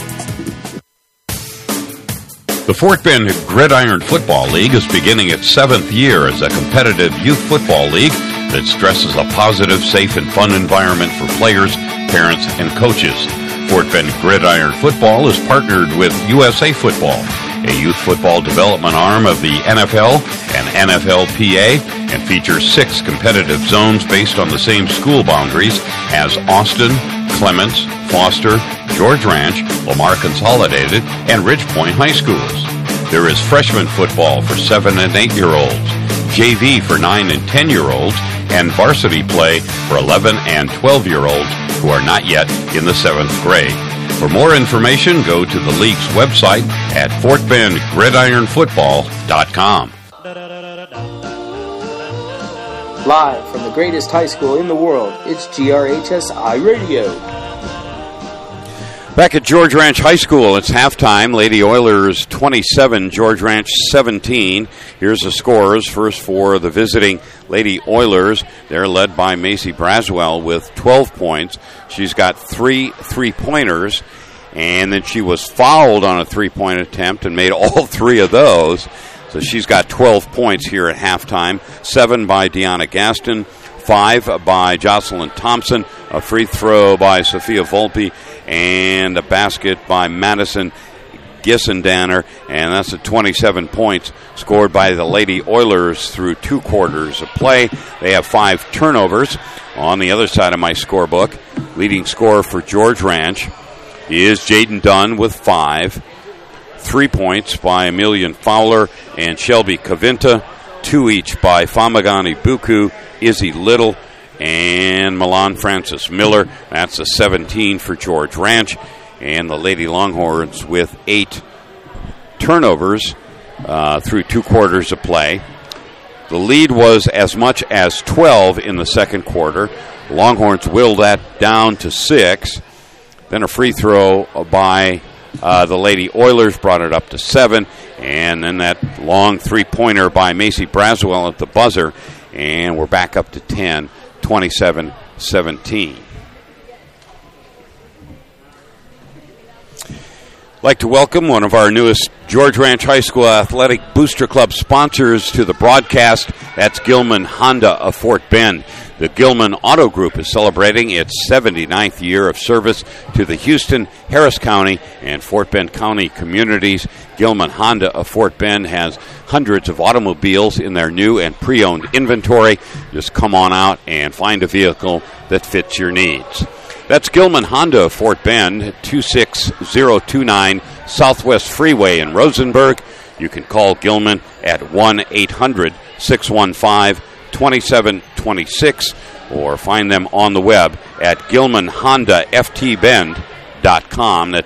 The Fort Bend Gridiron Football League is beginning its 7th year as a competitive youth football league that stresses a positive, safe, and fun environment for players, parents, and coaches. Fort Bend Gridiron Football is partnered with USA Football, a youth football development arm of the NFL and NFLPA, and features 6 competitive zones based on the same school boundaries as Austin, Clements, Foster, George Ranch, Lamar Consolidated, and Ridge Point High Schools. There is freshman football for 7 and 8-year-olds, JV for 9 and 10-year-olds, and varsity play for 11 and 12-year-olds who are not yet in the 7th grade. For more information, go to the league's website at fortbendgridironfootball.com. Live from the greatest high school in the world, it's GRHSI Radio. Back at George Ranch High School, it's halftime. Lady Oilers 27, George Ranch 17. Here's the scores. First for the visiting Lady Oilers. They're led by Macy Braswell with 12 points. She's got 3 3-pointers, and then she was fouled on a 3-point attempt and made all 3 of those. So she's got 12 points here at halftime. 7 by Deanna Gaston, 5 by Jocelyn Thompson, a free throw by Sophia Volpe, and a basket by Madison Gissendanner, and that's 27 points scored by the Lady Oilers through 2 quarters of play. They have 5 turnovers. On the other side of my scorebook, leading scorer for George Ranch is Jaden Dunn with 5. 3 points by Emilian Fowler and Shelby Cavinta. 2 each by Famagani Buku, Izzy Little, and Milan Francis Miller. That's a 17 for George Ranch. And the Lady Longhorns with 8 turnovers through 2 quarters of play. The lead was as much as 12 in the second quarter. Longhorns whittled that down to 6. Then a free throw by the Lady Oilers brought it up to 7. And then that long 3-pointer by Macy Braswell at the buzzer. And we're back up to 10, 27-17. I'd like to welcome one of our newest George Ranch High School Athletic Booster Club sponsors to the broadcast. That's Gilman Honda of Fort Bend. The Gilman Auto Group is celebrating its 79th year of service to the Houston, Harris County, and Fort Bend County communities. Gilman Honda of Fort Bend has hundreds of automobiles in their new and pre-owned inventory. Just come on out and find a vehicle that fits your needs. That's Gilman Honda of Fort Bend, 26029 Southwest Freeway in Rosenberg. You can call Gilman at 1-800-615-2726 or find them on the web at GilmanHondaFTBend.com. That's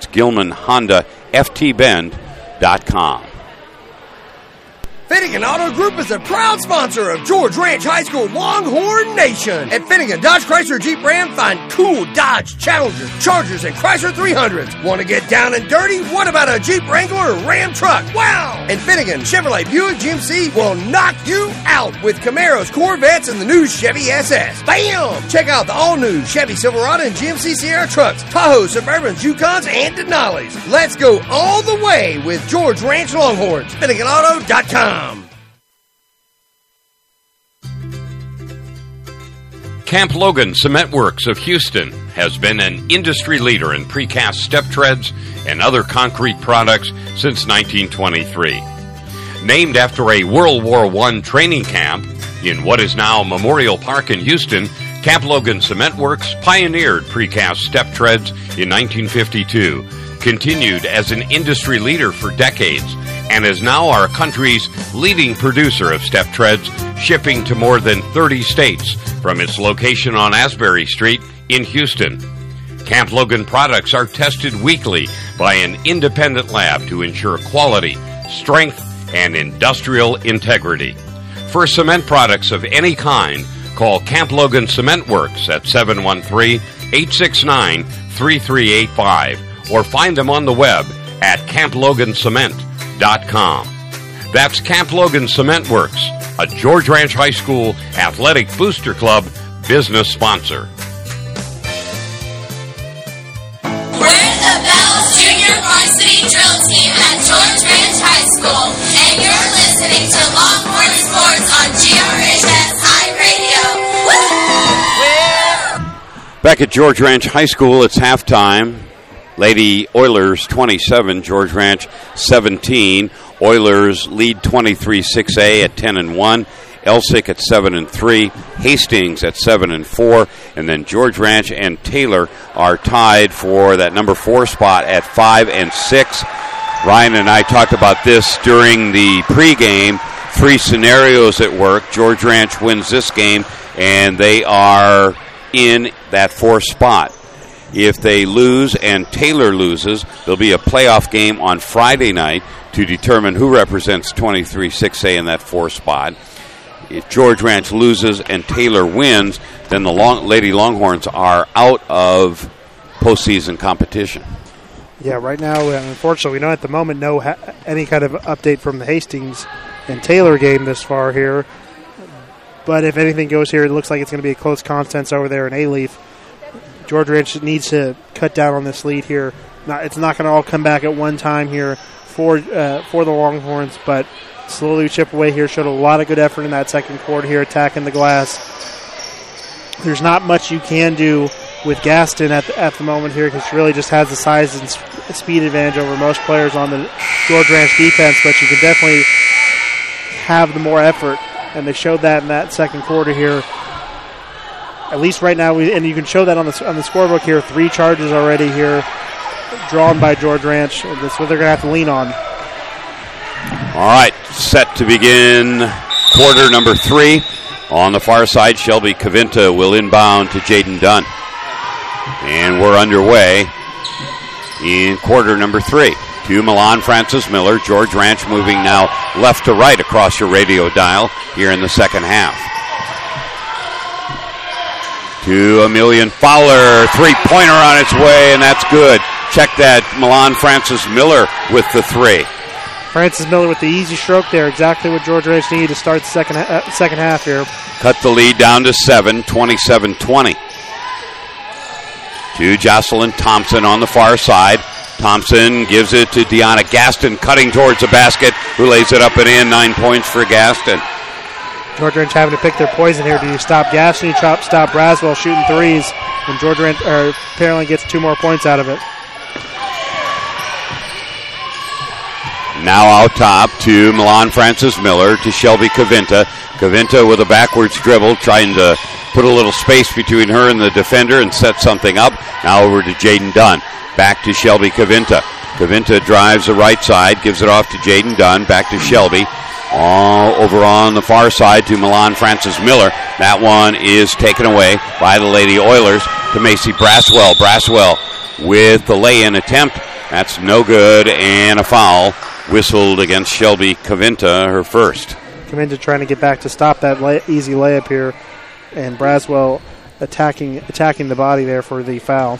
GilmanHondaFTBend.com. Finnegan Auto Group is a proud sponsor of George Ranch High School Longhorn Nation. At Finnegan Dodge Chrysler Jeep Ram, find cool Dodge Challengers, Chargers, and Chrysler 300s. Want to get down and dirty? What about a Jeep Wrangler or Ram truck? Wow! And Finnegan Chevrolet Buick GMC will knock you out with Camaros, Corvettes, and the new Chevy SS. Bam! Check out the all-new Chevy Silverado and GMC Sierra trucks, Tahoe, Suburbans, Yukons, and Denali's. Let's go all the way with George Ranch Longhorns. FinneganAuto.com. Camp Logan Cement Works of Houston has been an industry leader in precast step treads and other concrete products since 1923. Named after a World War I training camp in what is now Memorial Park in Houston, Camp Logan Cement Works pioneered precast step treads in 1952, continued as an industry leader for decades, and is now our country's leading producer of step treads, shipping to more than 30 states from its location on Asbury Street in Houston. Camp Logan products are tested weekly by an independent lab to ensure quality, strength, and industrial integrity. For cement products of any kind, call Camp Logan Cement Works at 713-869-3385 or find them on the web at camplogancement.com. That's Camp Logan Cement Works, a George Ranch High School Athletic Booster Club business sponsor. We're the Bells Junior Varsity Drill Team at George Ranch High School, and you're listening to Longhorn Sports on GRHSI Radio. Woo! Back at George Ranch High School, it's halftime. Lady Oilers 27, George Ranch 17. Oilers lead 23-6A at 10-1. Elsick at 7-3. Hastings at 7-4. And then George Ranch and Taylor are tied for that number 4 spot at 5-6. Ryan and I talked about this during the pregame. 3 scenarios at work. George Ranch wins this game, and they are in that 4th spot. If they lose and Taylor loses, there'll be a playoff game on Friday night to determine who represents 23-6A in that 4th spot. If George Ranch loses and Taylor wins, then the Lady Longhorns are out of postseason competition. Yeah, right now, unfortunately, we don't at the moment know any kind of update from the Hastings and Taylor game this far here. But if anything goes here, it looks like it's going to be a close contest over there in A-Leaf. George Ranch needs to cut down on this lead here. It's not going to all come back at one time here for the Longhorns, but slowly chip away here. Showed a lot of good effort in that second quarter here, attacking the glass. There's not much you can do with Gaston at the moment here because she really just has the size and speed advantage over most players on the George Ranch defense, but you can definitely have the more effort, and they showed that in that second quarter here. At least right now, and you can show that on the scorebook here. 3 charges already here, drawn by George Ranch. That's what they're going to have to lean on. All right, set to begin quarter number 3. On the far side, Shelby Cavinta will inbound to Jaden Dunn. And we're underway in quarter number 3. To Milan Francis Miller. George Ranch moving now left to right across your radio dial here in the second half. To Emilian Fowler, 3-pointer on its way, and that's good. Check that, Milan Francis Miller with the 3. Francis Miller with the easy stroke there, exactly what George Ranch needed to start the second half here. Cut the lead down to 7, 27-20. To Jocelyn Thompson on the far side. Thompson gives it to Deanna Gaston, cutting towards the basket, who lays it up and in. 9 points for Gaston. George Ranch having to pick their poison here. Do you stop Gaston? You stop Braswell shooting threes, and George Ranch apparently gets 2 more points out of it. Now out top to Milan Francis Miller to Shelby Cavinta. Cavinta with a backwards dribble, trying to put a little space between her and the defender and set something up. Now over to Jaden Dunn. Back to Shelby Cavinta. Cavinta drives the right side, gives it off to Jaden Dunn. Back to Shelby. All over on the far side to Milan Francis Miller. That one is taken away by the Lady Oilers to Macy Braswell. Braswell with the lay-in attempt. That's no good, and a foul whistled against Shelby Cavinta, her first. Cavinta trying to get back to stop that easy layup here, and Braswell attacking the body there for the foul.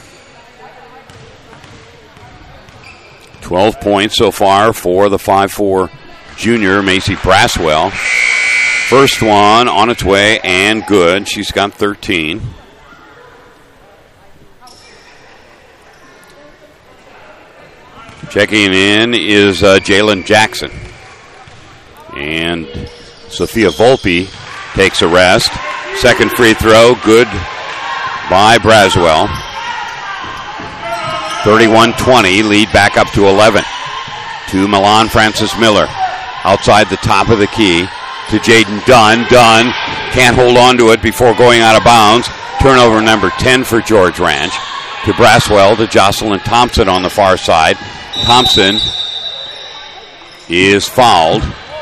12 points so far for the 5'4" junior, Macy Braswell. First one on its way and good. She's got 13. Checking in is Jalen Jackson. And Sophia Volpe takes a rest. Second free throw, good by Braswell. 31-20, lead back up to 11. To Milan Francis Miller. Outside the top of the key to Jaden Dunn. Dunn can't hold on to it before going out of bounds. Turnover number 10 for George Ranch. To Braswell, to Jocelyn Thompson on the far side. Thompson is fouled.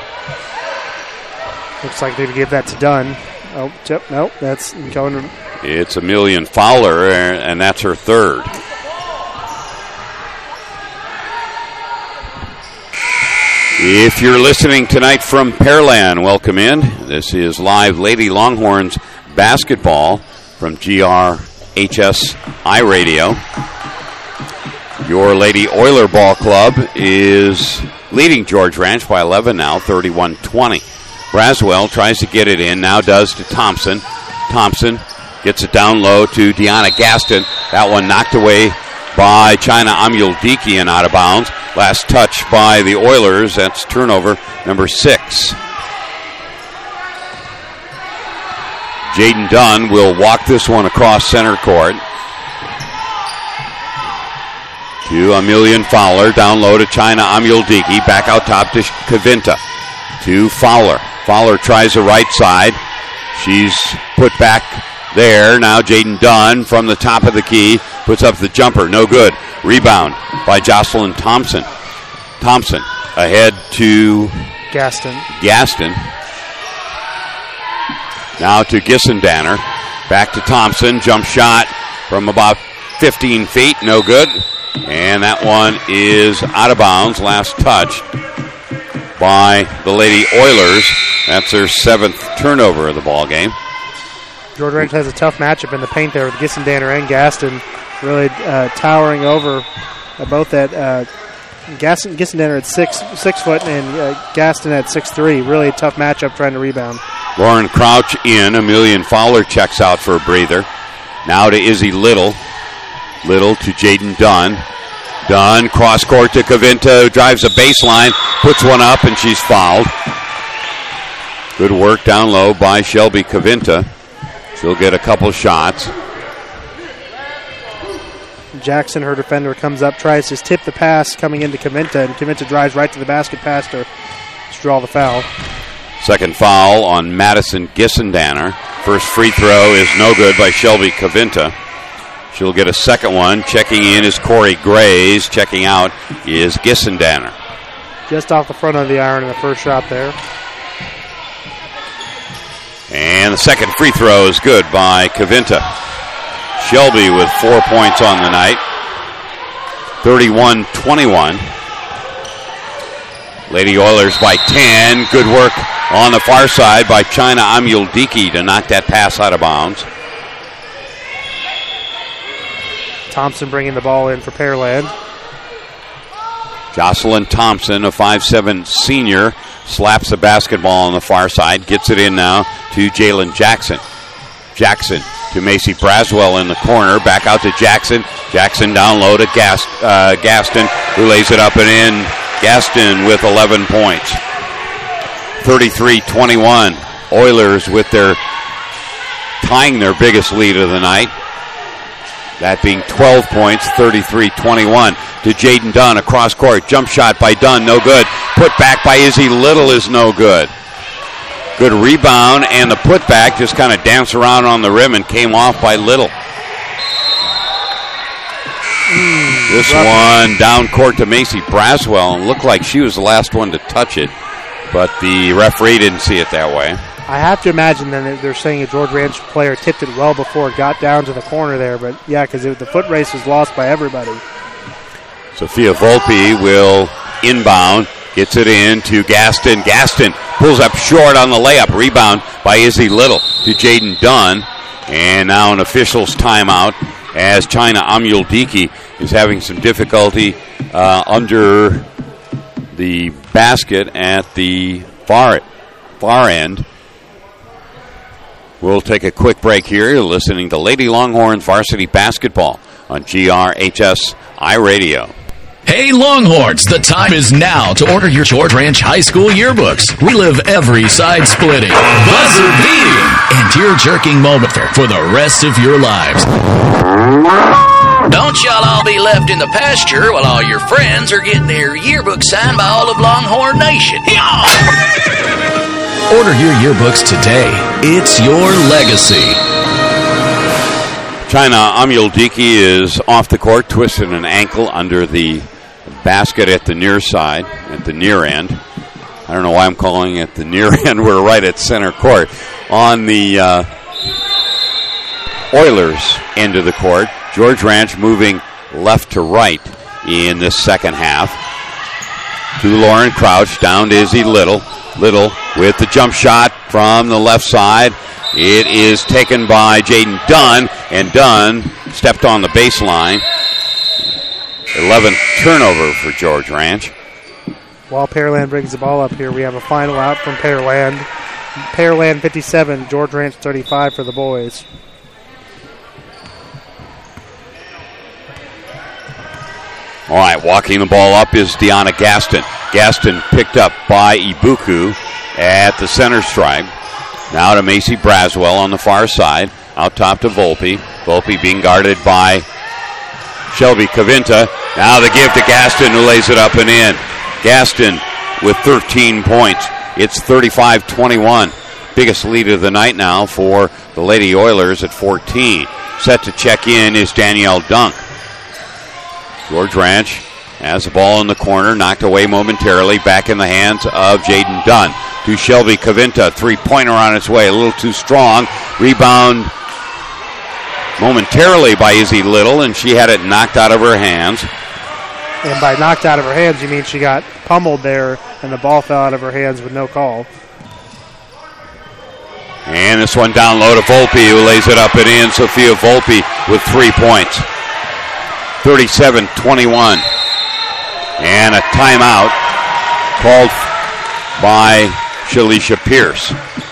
Looks like they give that to Dunn. Oh, nope, that's going to... It's Amelia Fowler, and that's her third. If you're listening tonight from Pearland, welcome in. This is live Lady Longhorns basketball from GRHS iRadio. Your Lady Oiler Ball Club is leading George Ranch by 11 now, 31-20. Braswell tries to get it in, now does to Thompson. Thompson gets it down low to Deanna Gaston. That one knocked away by China Amuldiki and out of bounds. Last touch by the Oilers. That's turnover number 6. Jaden Dunn will walk this one across center court to Amelia Fowler. Down low to China Amuldiki. Back out top to Kavinta. To Fowler. Fowler tries the right side. She's put back there. Now Jaden Dunn from the top of the key puts up the jumper. No good. Rebound by Jocelyn Thompson. Thompson ahead to Gaston. Now to Gissendanner. Back to Thompson. Jump shot from about 15 feet. No good. And that one is out of bounds. Last touch by the Lady Oilers. That's their 7th turnover of the ball game. George Ranch has a tough matchup in the paint there with Gissendanner and Gaston really towering over both at Gissendanner at 6 foot and Gaston at 6'3". Really a tough matchup trying to rebound. Lauren Crouch in. Amelia Fowler checks out for a breather. Now to Izzy Little. Little to Jaden Dunn. Dunn cross court to Kavinta, drives a baseline, puts one up, and she's fouled. Good work down low by Shelby Kavinta. She'll get a couple shots. Jackson, her defender, comes up, tries to tip the pass coming into Kavinta, and Kavinta drives right to the basket past her to draw the foul. Second foul on Madison Gissendanner. First free throw is no good by Shelby Kavinta. She'll get a second one. Checking in is Corey Grays. Checking out is Gissendanner. Just off the front of the iron in the first shot there. And the second free throw is good by Kavinta. Shelby with 4 points on the night. 31-21. Lady Oilers by 10. Good work on the far side by China Amuldiki to knock that pass out of bounds. Thompson bringing the ball in for Pearland. Jocelyn Thompson, a 5'7" senior, slaps the basketball on the far side. Gets it in now to Jalen Jackson. Jackson to Macy Braswell in the corner. Back out to Jackson. Jackson down low to Gaston, who lays it up and in. Gaston with 11 points. 33-21. Oilers with tying their biggest lead of the night. That being 12 points, 33-21 to Jaden Dunn across court. Jump shot by Dunn, no good. Put back by Izzy Little is no good. Good rebound, and the putback just kind of danced around on the rim and came off by Little. This one down court to Macy Braswell, and looked like she was the last one to touch it, but the referee didn't see it that way. I have to imagine then they're saying a George Ranch player tipped it well before it got down to the corner there. But, yeah, because the foot race was lost by everybody. Sophia Volpe will inbound, gets it in to Gaston. Gaston pulls up short on the layup. Rebound by Izzy Little to Jaden Dunn. And now an official's timeout as China Amuldiki is having some difficulty under the basket at the far end. We'll take a quick break here. You're listening to Lady Longhorns Varsity Basketball on GRHS iRadio. Hey Longhorns, the time is now to order your George Ranch High School yearbooks. Relive every side-splitting, buzzer-beating, and tear-jerking moment for the rest of your lives. Don't y'all all be left in the pasture while all your friends are getting their yearbook signed by all of Longhorn Nation. Order your yearbooks today. It's your legacy. China Amyuldiki is off the court, twisted an ankle under the basket at the near side, at the near end. I don't know why I'm calling it the near end. We're right at center court. On the Oilers end of the court, George Ranch moving left to right in this second half. To Lauren Crouch, down to Izzy Little. Little with the jump shot from the left side. It is taken by Jaden Dunn, and Dunn stepped on the baseline. 11th turnover for George Ranch. While Pearland brings the ball up here, we have a final out from Pearland. Pearland 57, George Ranch 35 for the boys. All right, walking the ball up is Deanna Gaston. Gaston picked up by Ibuku at the center stripe. Now to Macy Braswell on the far side. Out top to Volpe. Volpe being guarded by Shelby Cavinta. Now the give to Gaston, who lays it up and in. Gaston with 13 points. It's 35-21. Biggest lead of the night now for the Lady Oilers at 14. Set to check in is Danielle Dunk. George Ranch has the ball in the corner, knocked away momentarily, back in the hands of Jaden Dunn. To Shelby Cavinta, three-pointer on its way, a little too strong. Rebound momentarily by Izzy Little, and she had it knocked out of her hands. And by knocked out of her hands, you mean she got pummeled there, and the ball fell out of her hands with no call. And this one down low to Volpe, who lays it up and in. Sophia Volpe with 3 points. 37-21. And a timeout called by Shalisha Pierce.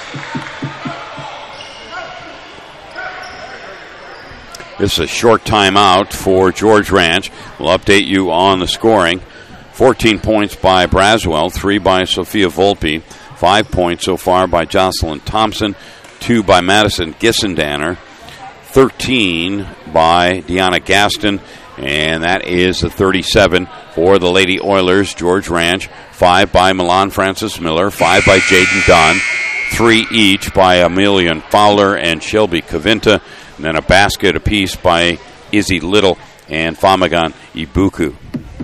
This is a short timeout for George Ranch. We'll update you on the scoring. 14 points by Braswell, 3 by Sophia Volpe, 5 points so far by Jocelyn Thompson, 2 by Madison Gissendanner, 13 by Deanna Gaston, and that is the 37 for the Lady Oilers. George Ranch, 5 by Milan Francis Miller, 5 by Jaden Dunn, 3 each by Amelia Fowler and Shelby Cavinta, and then a basket apiece by Izzy Little and Famagan Ibuku.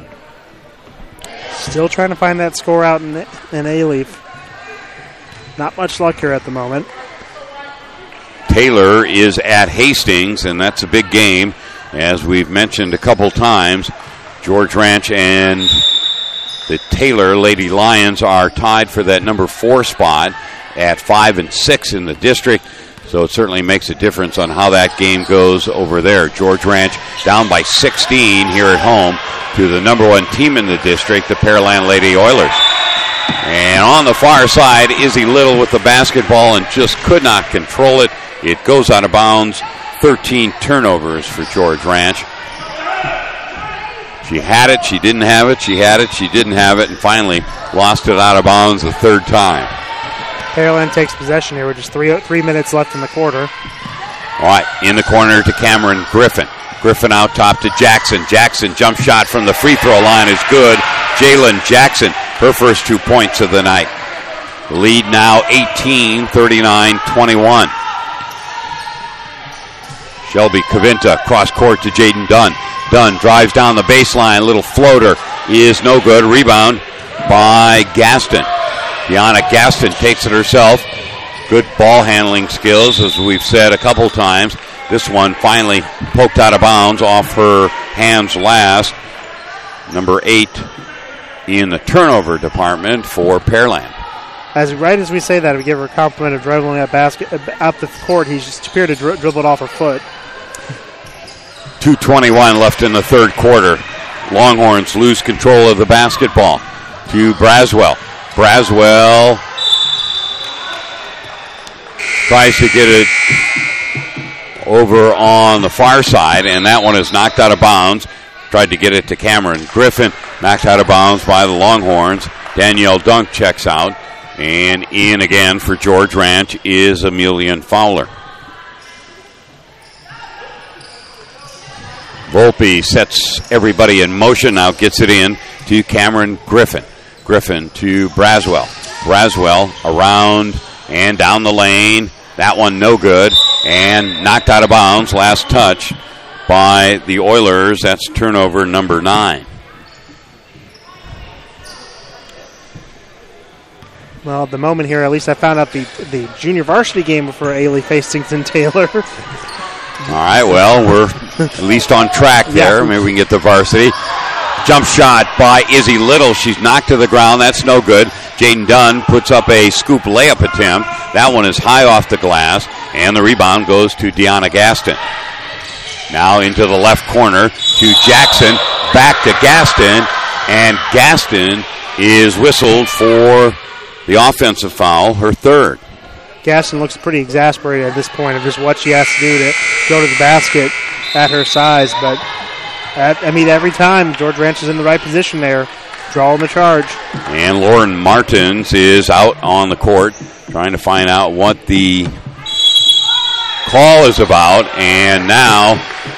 Still trying to find that score out in A-Leaf. Not much luck here at the moment. Taylor is at Hastings, and that's a big game. As we've mentioned a couple times, George Ranch and the Taylor Lady Lions are tied for that number 4 spot at 5 and 6 in the district. So it certainly makes a difference on how that game goes over there. George Ranch down by 16 here at home to the number 1 team in the district, the Pearland Lady Oilers. And on the far side, Izzy Little with the basketball and just could not control it. It goes out of bounds. 13 turnovers for George Ranch. She had it, she didn't have it, she had it, she didn't have it, and finally lost it out of bounds the third time. Pearland takes possession here with just 3 minutes left in the quarter. All right, in the corner to Cameron Griffin. Griffin out top to Jackson. Jackson jump shot from the free throw line is good. Jalen Jackson, her first 2 points of the night. The lead now 18, 39-21. Shelby Cavinta, cross court to Jaden Dunn. Dunn drives down the baseline. Little floater is no good. Rebound by Gaston. Deanna Gaston takes it herself. Good ball handling skills, as we've said a couple times. This one finally poked out of bounds off her hands last. Number 8 in the turnover department for Pearland. Right as we say that, we give her a compliment of dribbling that basket out the court. He's just appeared to dribble it off her foot. 2:21 left in the third quarter. Longhorns lose control of the basketball to Braswell. Braswell tries to get it over on the far side, and that one is knocked out of bounds. tried to get it to Cameron Griffin, knocked out of bounds by the Longhorns. Danielle Dunk checks out, and in again for George Ranch is Emilian Fowler. Volpe sets everybody in motion now, gets it in to Cameron Griffin. Griffin to Braswell. Braswell around and down the lane. That one no good and knocked out of bounds. Last touch by the Oilers. That's turnover number 9. Well, at the moment here, at least I found out the junior varsity game for Ailey Hastings and Taylor. All right, well, we're at least on track there. Maybe we can get the varsity. Jump shot by Izzy Little. She's knocked to the ground. That's no good. Jaden Dunn puts up a scoop layup attempt. That one is high off the glass, and the rebound goes to Deanna Gaston. Now into the left corner to Jackson. Back to Gaston, and Gaston is whistled for the offensive foul, her third. Gaston looks pretty exasperated at this point of just what she has to do to go to the basket at her size. But, every time George Ranch is in the right position there, drawing the charge. And Lauren Martins is out on the court trying to find out what the call is about. And now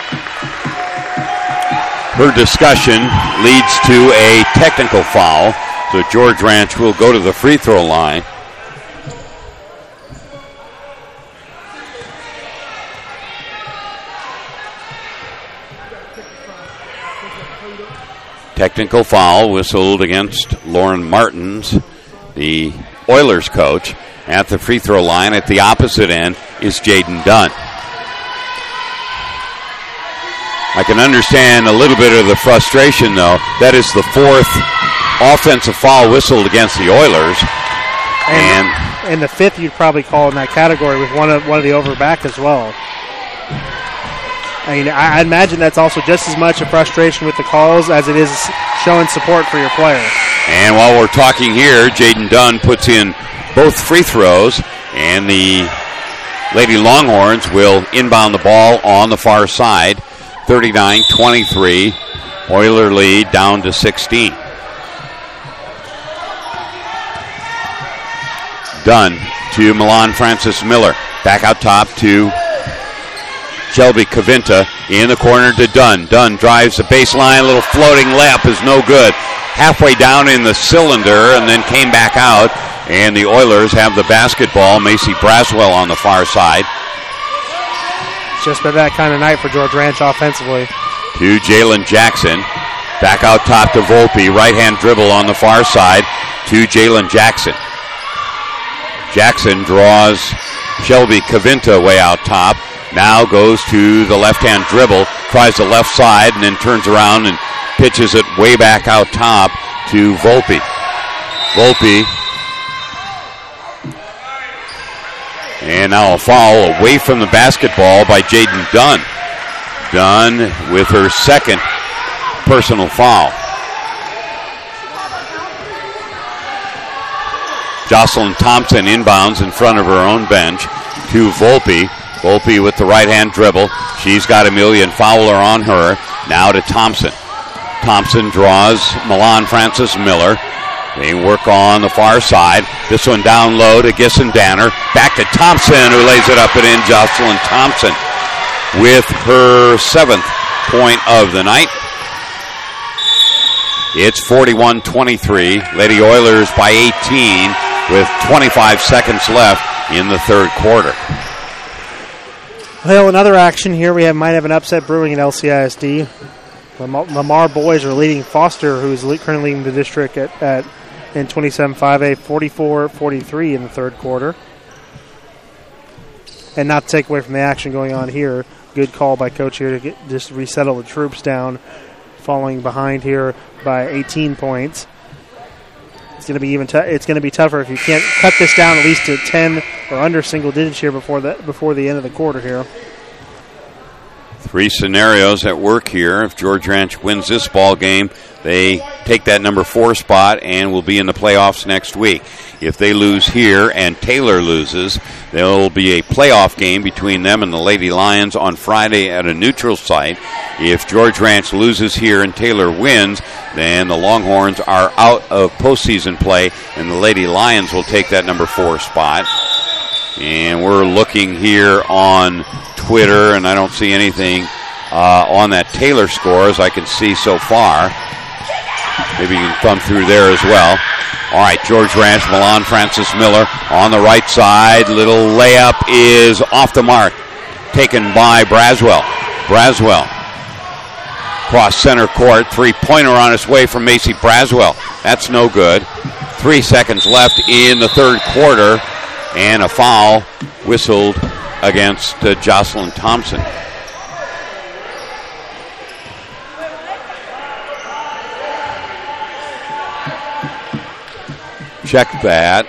her discussion leads to a technical foul. So George Ranch will go to the free throw line. Technical foul whistled against Lauren Martins, the Oilers coach. At the free throw line at the opposite end is Jaden Dunn. I can understand a little bit of the frustration, though. That is the fourth offensive foul whistled against the Oilers. And the fifth you'd probably call in that category with one of the over back as well. I imagine that's also just as much a frustration with the calls as it is showing support for your player. And while we're talking here, Jaden Dunn puts in both free throws, and the Lady Longhorns will inbound the ball on the far side. 39-23. Oiler lead down to 16. Dunn to Milan Francis Miller. Back out top to Shelby Cavinta in the corner to Dunn. Dunn drives the baseline. Little floating layup is no good. Halfway down in the cylinder and then came back out. And the Oilers have the basketball. Macy Braswell on the far side. It's just been that kind of night for George Ranch offensively. To Jalen Jackson. Back out top to Volpe. Right-hand dribble on the far side to Jalen Jackson. Jackson draws Shelby Cavinta way out top. Now goes to the left-hand dribble, tries the left side, and then turns around and pitches it way back out top to Volpe. Volpe. And now a foul away from the basketball by Jaden Dunn. Dunn with her second personal foul. Jocelyn Thompson inbounds in front of her own bench to Volpe. Volpe with the right-hand dribble. She's got Emilian Fowler on her. Now to Thompson. Thompson draws Milan Francis Miller. They work on the far side. This one down low to Gisson Danner. Back to Thompson, who lays it up and in. Jocelyn Thompson with her 7th point of the night. It's 41-23. Lady Oilers by 18 with 25 seconds left in the third quarter. Well, another action here. We might have an upset brewing at LCISD. Lamar boys are leading Foster, who is currently leading the district in 27-5A, 44-43 in the third quarter. And not to take away from the action going on here, good call by coach here to just resettle the troops down, falling behind here by 18 points. It's going to be it's going to be tougher if you can't cut this down at least to 10 or under single digits here before the end of the quarter here. Three scenarios at work here. If George Ranch wins this ball game, they take that number 4 spot and will be in the playoffs next week. If they lose here and Taylor loses, there will be a playoff game between them and the Lady Lions on Friday at a neutral site. If George Ranch loses here and Taylor wins, then the Longhorns are out of postseason play, and the Lady Lions will take that number 4 spot. And we're looking here on Twitter, and I don't see anything on that Taylor score as I can see so far. Maybe you can thumb through there as well. All right, George Ranch, Milan Francis Miller on the right side. Little layup is off the mark. Taken by Braswell. Braswell. Cross center court. Three-pointer on its way from Macy Braswell. That's no good. 3 seconds left in the third quarter. And a foul whistled against Jocelyn Thompson. Check that.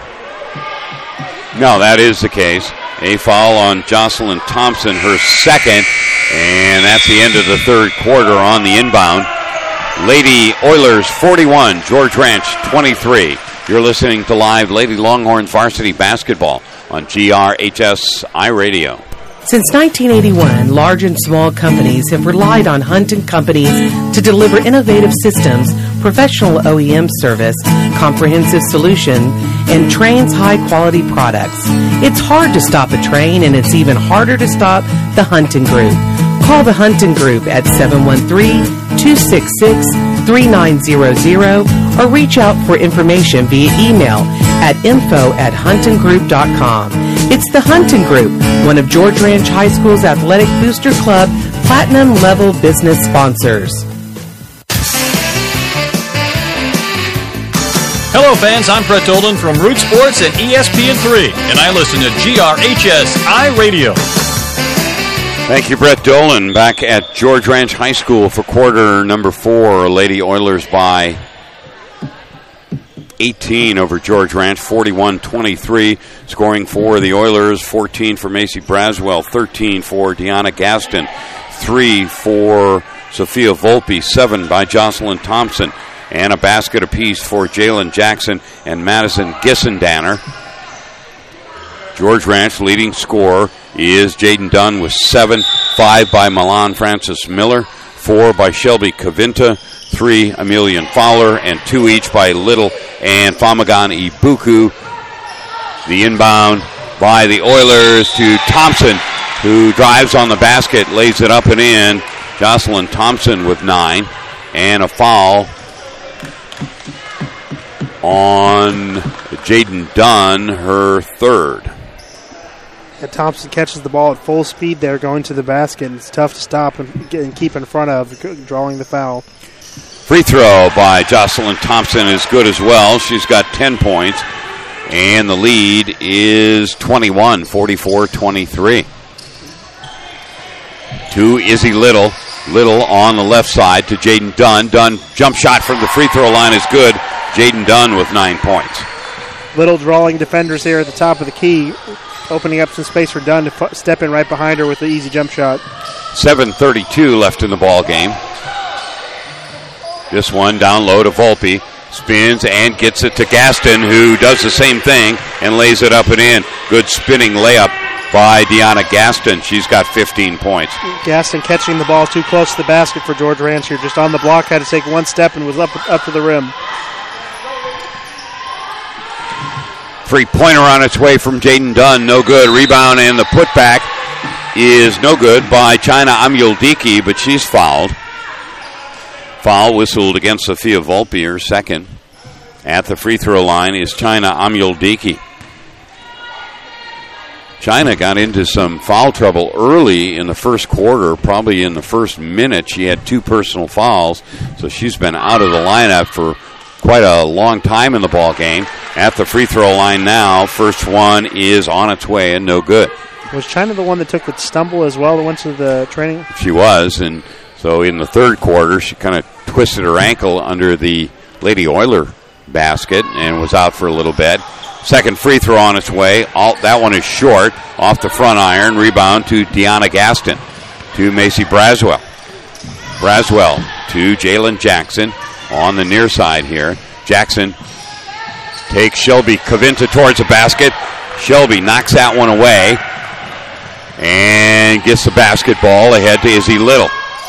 No, that is the case. A foul on Jocelyn Thompson, her second, and that's the end of the third quarter on the inbound. Lady Oilers 41, George Ranch 23. You're listening to live Lady Longhorns varsity basketball on GRHS iRadio. Since 1981, large and small companies have relied on Hunt & Companies to deliver innovative systems, professional OEM service, comprehensive solution, and Train's high-quality products. It's hard to stop a train, and it's even harder to stop the Hunting Group. Call the Hunting Group at 713-266-3900 or reach out for information via email at info@huntinggroup.com. It's the Hunting Group, one of George Ranch High School's Athletic Booster Club Platinum Level business sponsors. Hello, fans. I'm Brett Dolan from Root Sports and ESPN3, and I listen to GRHS iRadio. Thank you, Brett Dolan. Back at George Ranch High School for quarter number 4. Lady Oilers by 18 over George Ranch, 41-23. Scoring for the Oilers, 14 for Macy Braswell, 13 for Deanna Gaston, 3 for Sophia Volpe, 7 by Jocelyn Thompson, and a basket apiece for Jalen Jackson and Madison Gissendanner. George Ranch leading scorer is Jaden Dunn with 7, 5 by Milan Francis Miller, 4 by Shelby Kavinta, 3 Emilian Fowler, and 2 each by Little and Famagan Ibuku. The inbound by the Oilers to Thompson, who drives on the basket, lays it up and in. Jocelyn Thompson with 9, and a foul on Jaden Dunn, her third. And Thompson catches the ball at full speed there going to the basket. It's tough to stop and keep in front of, drawing the foul. Free throw by Jocelyn Thompson is good as well. She's got 10 points, and the lead is 21, 44-23. To Izzy Little. Little on the left side to Jaden Dunn. Dunn jump shot from the free throw line is good. Jaden Dunn with 9 points. Little drawing defenders here at the top of the key, opening up some space for Dunn to step in right behind her with the easy jump shot. 7:32 left in the ball game. This one down low to Volpe. Spins and gets it to Gaston, who does the same thing and lays it up and in. Good spinning layup by Deanna Gaston. She's got 15 points. Gaston catching the ball too close to the basket for George Ranch here. Just on the block, had to take one step and was up to the rim. Three-pointer on its way from Jaden Dunn. No good. Rebound and the putback is no good by China Amyoldiki, but she's fouled. Foul whistled against Sophia Volpe, her second. At the free throw line is China Amyoldiki. China got into some foul trouble early in the first quarter, probably in the first minute. She had 2 personal fouls, so she's been out of the lineup for quite a long time in the ball game. At the free throw line now, first one is on its way and no good. Was China the one that took the stumble as well that went to the training? She was, and so in the third quarter, she kind of twisted her ankle under the Lady Oiler basket and was out for a little bit. Second free throw on its way. That one is short, off the front iron. Rebound to Deanna Gaston. to Macy Braswell. Braswell to Jalen Jackson on the near side here. Jackson takes Shelby Cavinta towards the basket. Shelby knocks that one away and gets the basketball ahead to Izzy Little.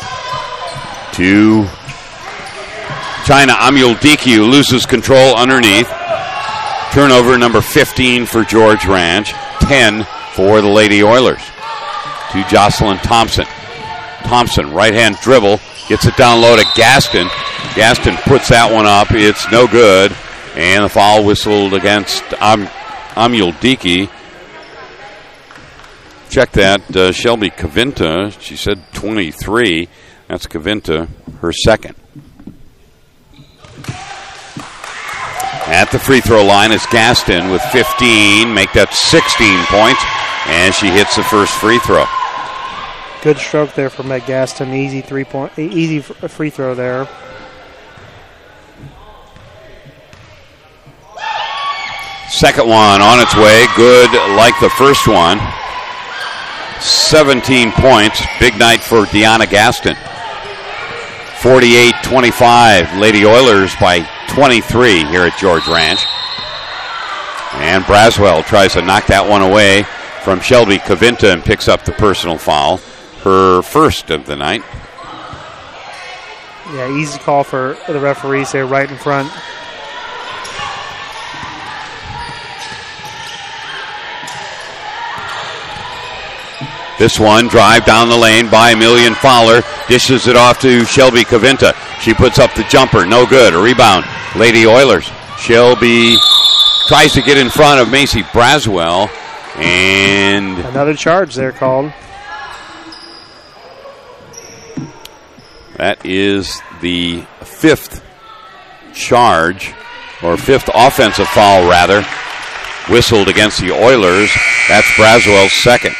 To China Amuldiki, who loses control underneath. Turnover number 15 for George Ranch, 10 for the Lady Oilers. To Jocelyn Thompson. Thompson, right-hand dribble, gets it down low to Gaston. Gaston puts that one up. It's no good. And the foul whistled against Amuldiki. Check that. Shelby Cavinta, she said 23. That's Cavinta, her second. At the free throw line is Gaston with 15. Make that 16 points. And she hits the first free throw. Good stroke there for Meg Gaston. Easy free throw there. Second one on its way. Good like the first one. 17 points. Big night for Deanna Gaston. 48-25. Lady Oilers by 23 here at George Ranch. And Braswell tries to knock that one away from Shelby Cavinta and picks up the personal foul. Her first of the night. Yeah, easy call for the referees there right in front. This one, drive down the lane by Amelia Fowler. Dishes it off to Shelby Cavinta. She puts up the jumper. No good. A rebound. Lady Oilers. Shelby tries to get in front of Macy Braswell. And another charge there called. That is the fifth charge, or fifth offensive foul, rather, whistled against the Oilers. That's Braswell's second.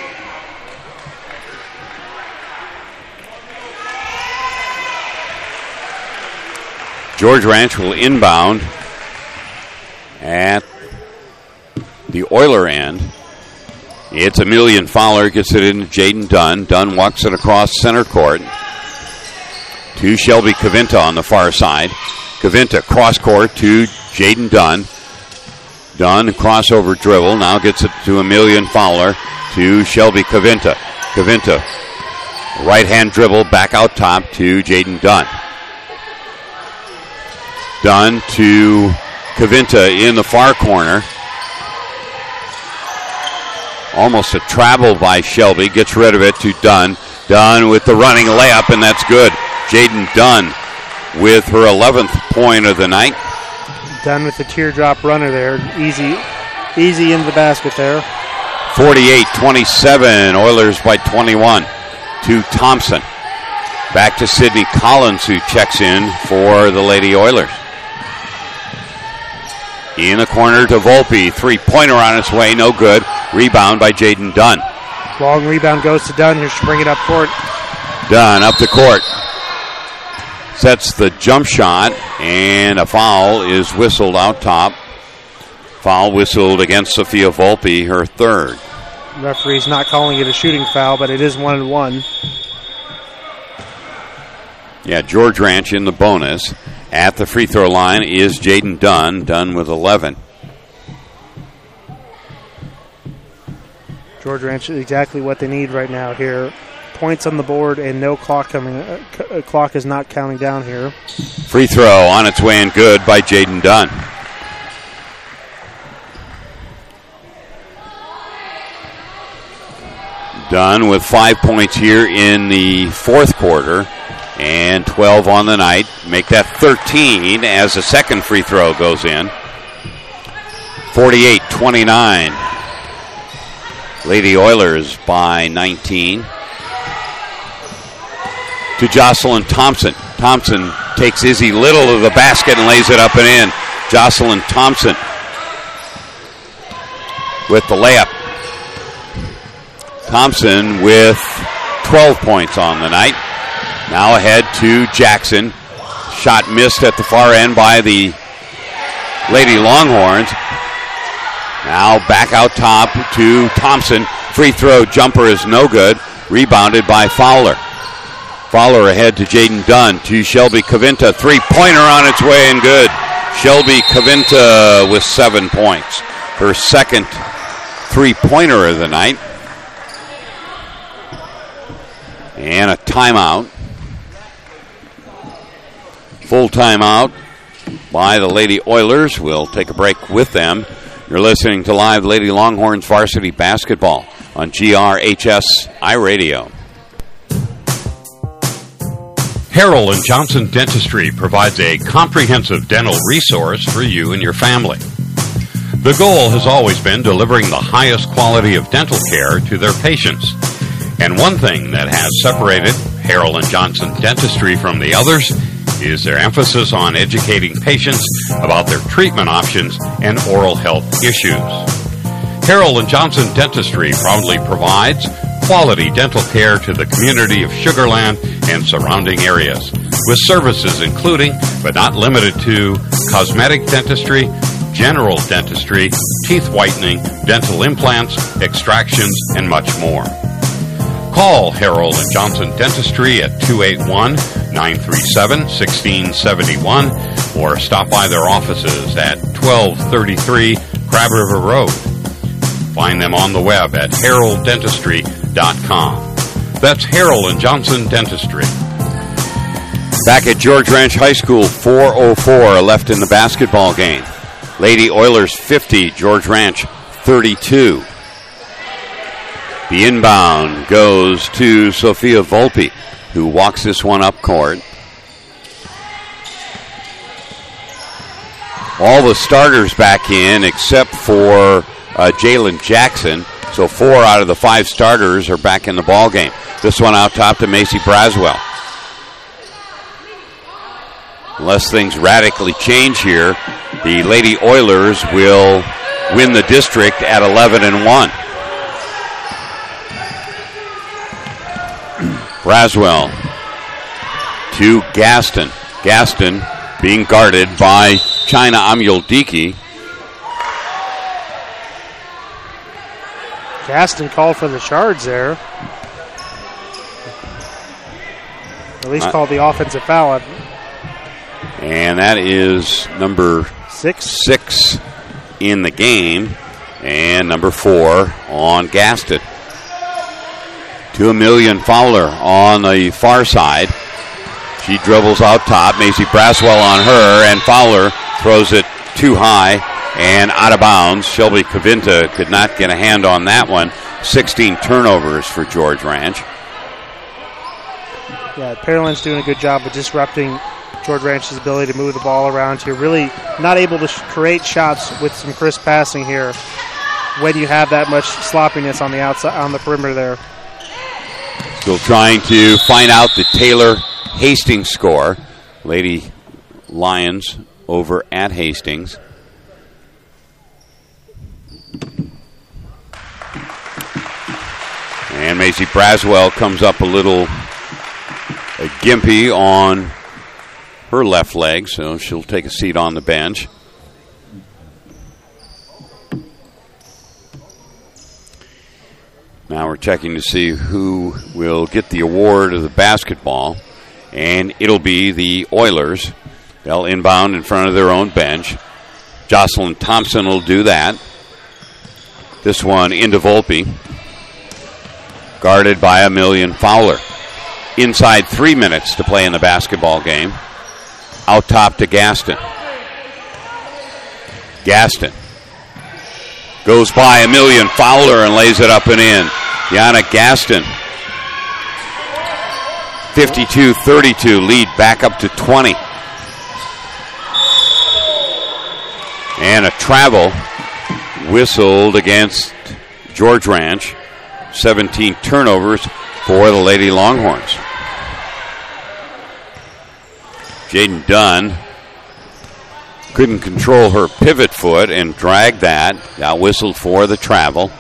George Ranch will inbound at the Oiler end. It's Amelia Fowler, gets it into Jaden Dunn. Dunn walks it across center court to Shelby Cavinta on the far side. Cavinta cross court to Jaden Dunn. Dunn, crossover dribble, now gets it to Amelia Fowler to Shelby Cavinta. Cavinta, right-hand dribble, back out top to Jaden Dunn. Dunn to Cavinta in the far corner. Almost a travel by Shelby. Gets rid of it to Dunn. Dunn with the running layup, and that's good. Jaden Dunn with her 11th point of the night. Dunn with the teardrop runner there. Easy in the basket there. 48-27. Oilers by 21. To Thompson. Back to Sydney Collins, who checks in for the Lady Oilers. In the corner to Volpe. Three-pointer on its way. No good. Rebound by Jaden Dunn. Long rebound goes to Dunn. Here she'll bring it up court. Dunn up the court. Sets the jump shot, and a foul is whistled out top. Foul whistled against Sophia Volpe, her third. Referee's not calling it a shooting foul, but it is 1-1. Yeah, George Ranch in the bonus. At the free throw line is Jaden Dunn. Dunn with 11. George Ranch is exactly what they need right now here. Points on the board and no clock coming. Clock is not counting down here. Free throw on its way and good by Jaden Dunn. Dunn with 5 points here in the fourth quarter and 12 on the night. Make that 13 as the second free throw goes in. 48-29. Lady Oilers by 19. To Jocelyn Thompson. Thompson takes Izzy Little to the basket and lays it up and in. Jocelyn Thompson with the layup. Thompson with 12 points on the night. Now ahead to Jackson. Shot missed at the far end by the Lady Longhorns. Now back out top to Thompson. Free throw jumper is no good. Rebounded by Fowler. Fowler ahead to Jaden Dunn, to Shelby Cavinta. Three-pointer on its way and good. Shelby Cavinta with 7 points. Her second three-pointer of the night. And a timeout. Full timeout by the Lady Oilers. We'll take a break with them. You're listening to live Lady Longhorns varsity basketball on GRHS iRadio. Harrell & Johnson Dentistry provides a comprehensive dental resource for you and your family. The goal has always been delivering the highest quality of dental care to their patients. And one thing that has separated Harrell & Johnson Dentistry from the others is their emphasis on educating patients about their treatment options and oral health issues. Harrell & Johnson Dentistry proudly provides quality dental care to the community of Sugar Land and surrounding areas, with services including, but not limited to, cosmetic dentistry, general dentistry, teeth whitening, dental implants, extractions, and much more. Call Harrell & Johnson Dentistry at 281-937-1671 or stop by their offices at 1233 Crab River Road. Find them on the web at harrelldentistry.com. That's Harrell & Johnson Dentistry. Back at George Ranch High School, 4:04 left in the basketball game. Lady Oilers 50, George Ranch 32. The inbound goes to Sophia Volpe, who walks this one up court. All the starters back in except for Jalen Jackson. So 4 out of the 5 starters are back in the ball game. This one out top to Macy Braswell. Unless things radically change here, the Lady Oilers will win the district at 11-1. Braswell to Gaston. Gaston being guarded by China Amuldiki. Gaston called for the charge there. At least called the offensive foul. And that is number 6 in the game. And number 4 on Gaston. To Amelia Fowler on the far side. She dribbles out top. Macy Braswell on her, and Fowler throws it too high and out of bounds. Shelby Cavinta could not get a hand on that one. 16 turnovers for George Ranch. Yeah, Pearland's doing a good job of disrupting George Ranch's ability to move the ball around here. Really not able to create shots with some crisp passing here when you have that much sloppiness on the outside, on the perimeter there. Still trying to find out the Taylor Hastings score. Lady Lions over at Hastings. And Macy Braswell comes up a little gimpy on her left leg, so she'll take a seat on the bench. Now we're checking to see who will get the award of the basketball, and it'll be the Oilers. They'll inbound in front of their own bench. Jocelyn Thompson will do that. This one into Volpe, guarded by Amelia Fowler. Inside 3 minutes to play in the basketball game. Out top to Gaston. Gaston goes by Amelia Fowler and lays it up and in. Yana Gaston, 52-32, lead back up to 20. And a travel whistled against George Ranch. 17 turnovers for the Lady Longhorns. Jaden Dunn couldn't control her pivot foot and dragged that. Got whistled for the travel.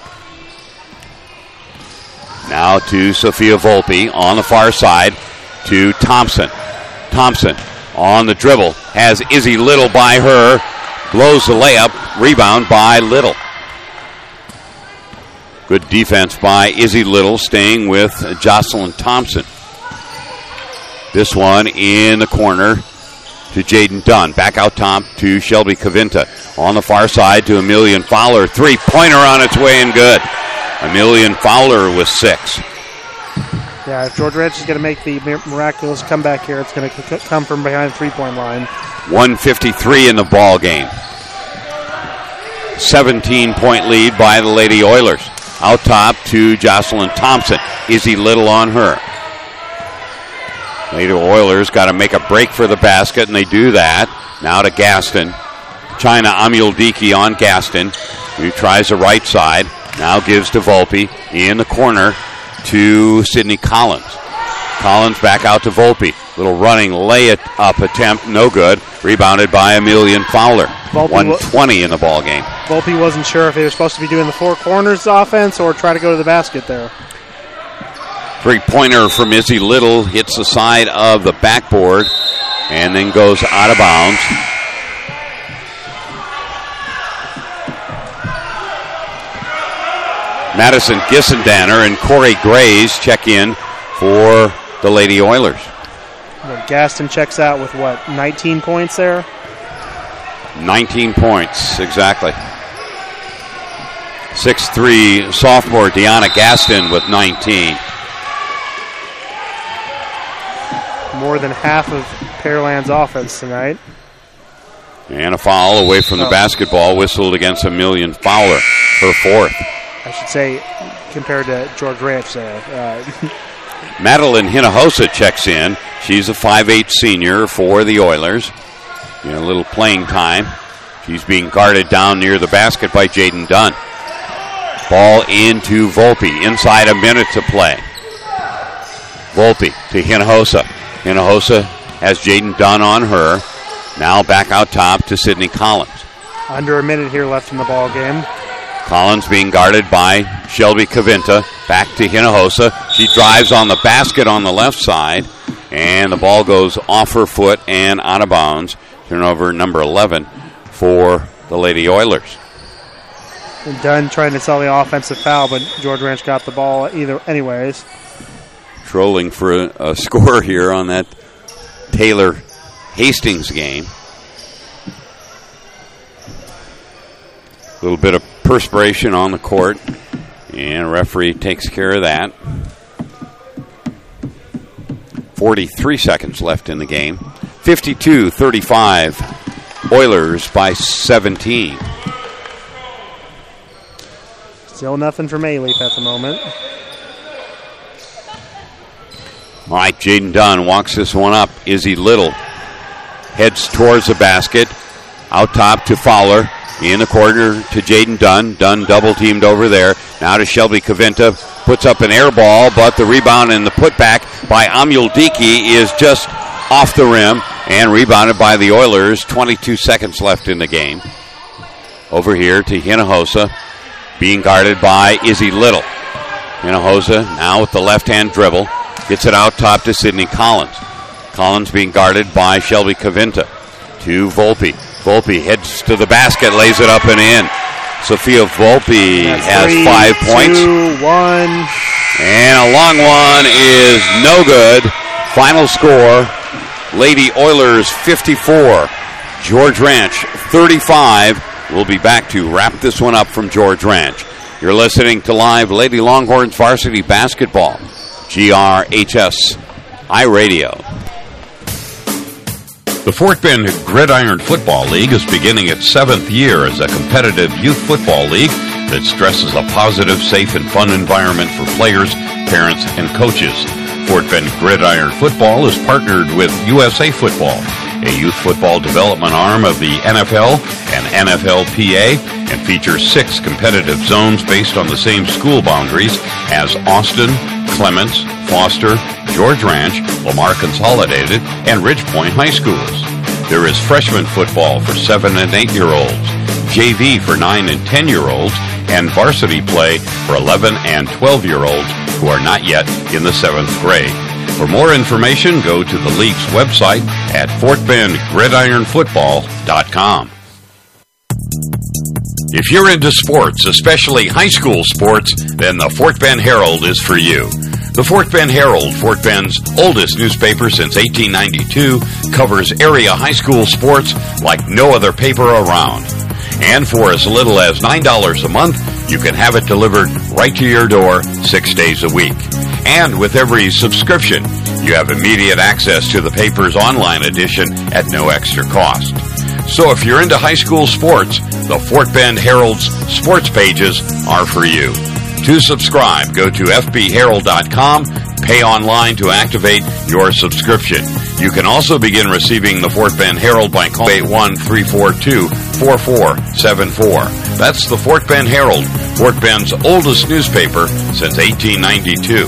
Now to Sophia Volpe on the far side to Thompson. Thompson on the dribble. Has Izzy Little by her. Blows the layup. Rebound by Little. Good defense by Izzy Little, staying with Jocelyn Thompson. This one in the corner to Jaden Dunn. Back out top to Shelby Cavinta. On the far side to Emilian Fowler. Three-pointer on its way and good. Emilian Fowler with 6. Yeah, if George Ranch is going to make the miraculous comeback here, it's going to come from behind the three-point line. 1:53 in the ball game. 17-point lead by the Lady Oilers. Out top to Jocelyn Thompson. Izzy Little on her. Lady Oilers got to make a break for the basket, and they do that. Now to Gaston. China Amuldiki on Gaston, who tries the right side. Now gives to Volpe in the corner to Sydney Collins. Collins back out to Volpe. Little running lay-up attempt, no good. Rebounded by Emilian Fowler. 1:20 in the ball game. Volpe wasn't sure if they were supposed to be doing the four corners offense or try to go to the basket there. Three-pointer from Izzy Little hits the side of the backboard and then goes out of bounds. Madison Gissendanner and Corey Grays check in for the Lady Oilers. Well, Gaston checks out with 19 points there? 19 points, exactly. 6'3" sophomore Deanna Gaston with 19. More than half of Pearland's offense tonight. And a foul away from the basketball whistled against Emilian Fowler, her 4th. I should say, compared to George Ranch there. Madeline Hinojosa checks in. She's a 5'8" senior for the Oilers. A little playing time. She's being guarded down near the basket by Jaden Dunn. Ball into Volpe. Inside a minute to play. Volpe to Hinojosa. Hinojosa has Jaden Dunn on her. Now back out top to Sydney Collins. Under a minute here left in the ball game. Collins being guarded by Shelby Cavinta. Back to Hinojosa. She drives on the basket on the left side. And the ball goes off her foot and out of bounds. Turnover number 11 for the Lady Oilers. And Dunn trying to sell the offensive foul, but George Ranch got the ball anyways. Trolling for a score here on that Taylor Hastings game. A little bit of perspiration on the court, and referee takes care of that. 43 seconds left in the game. 52-35, Oilers by 17. Still nothing from A-Leaf at the moment. All right, Jaden Dunn walks this one up. Izzy Little heads towards the basket. Out top to Fowler. In the corner to Jaden Dunn. Dunn double-teamed over there. Now to Shelby Cavinta. Puts up an air ball, but the rebound and the putback by Amuldiki is just off the rim and rebounded by the Oilers. 22 seconds left in the game. Over here to Hinojosa, being guarded by Izzy Little. Hinojosa now with the left-hand dribble. Gets it out top to Sydney Collins. Collins being guarded by Shelby Cavinta. To Volpe. Volpe heads to the basket, lays it up and in. Sophia Volpe has 5 points. 2-1. And a long one is no good. Final score, Lady Oilers 54, George Ranch 35. We'll be back to wrap this one up from George Ranch. You're listening to live Lady Longhorns varsity basketball. GRHS iRadio. The Fort Bend Gridiron Football League is beginning its 7th year as a competitive youth football league that stresses a positive, safe, and fun environment for players, parents, and coaches. Fort Bend Gridiron Football is partnered with USA Football, a youth football development arm of the NFL and NFLPA, and features 6 competitive zones based on the same school boundaries as Austin, Clements, Foster, George Ranch, Lamar Consolidated, and Ridgepoint High Schools. There is freshman football for 7 and 8-year-olds, JV for 9 and 10-year-olds, and varsity play for 11 and 12-year-olds who are not yet in the 7th grade. For more information, go to the league's website at FortBendGridironFootball.com. If you're into sports, especially high school sports, then the Fort Bend Herald is for you. The Fort Bend Herald, Fort Bend's oldest newspaper since 1892, covers area high school sports like no other paper around. And for as little as $9 a month, you can have it delivered right to your door 6 days a week. And with every subscription, you have immediate access to the paper's online edition at no extra cost. So if you're into high school sports, the Fort Bend Herald's sports pages are for you. To subscribe, go to fbherald.com, pay online to activate your subscription. You can also begin receiving the Fort Bend Herald by calling 81342-4474. That's the Fort Bend Herald, Fort Bend's oldest newspaper since 1892.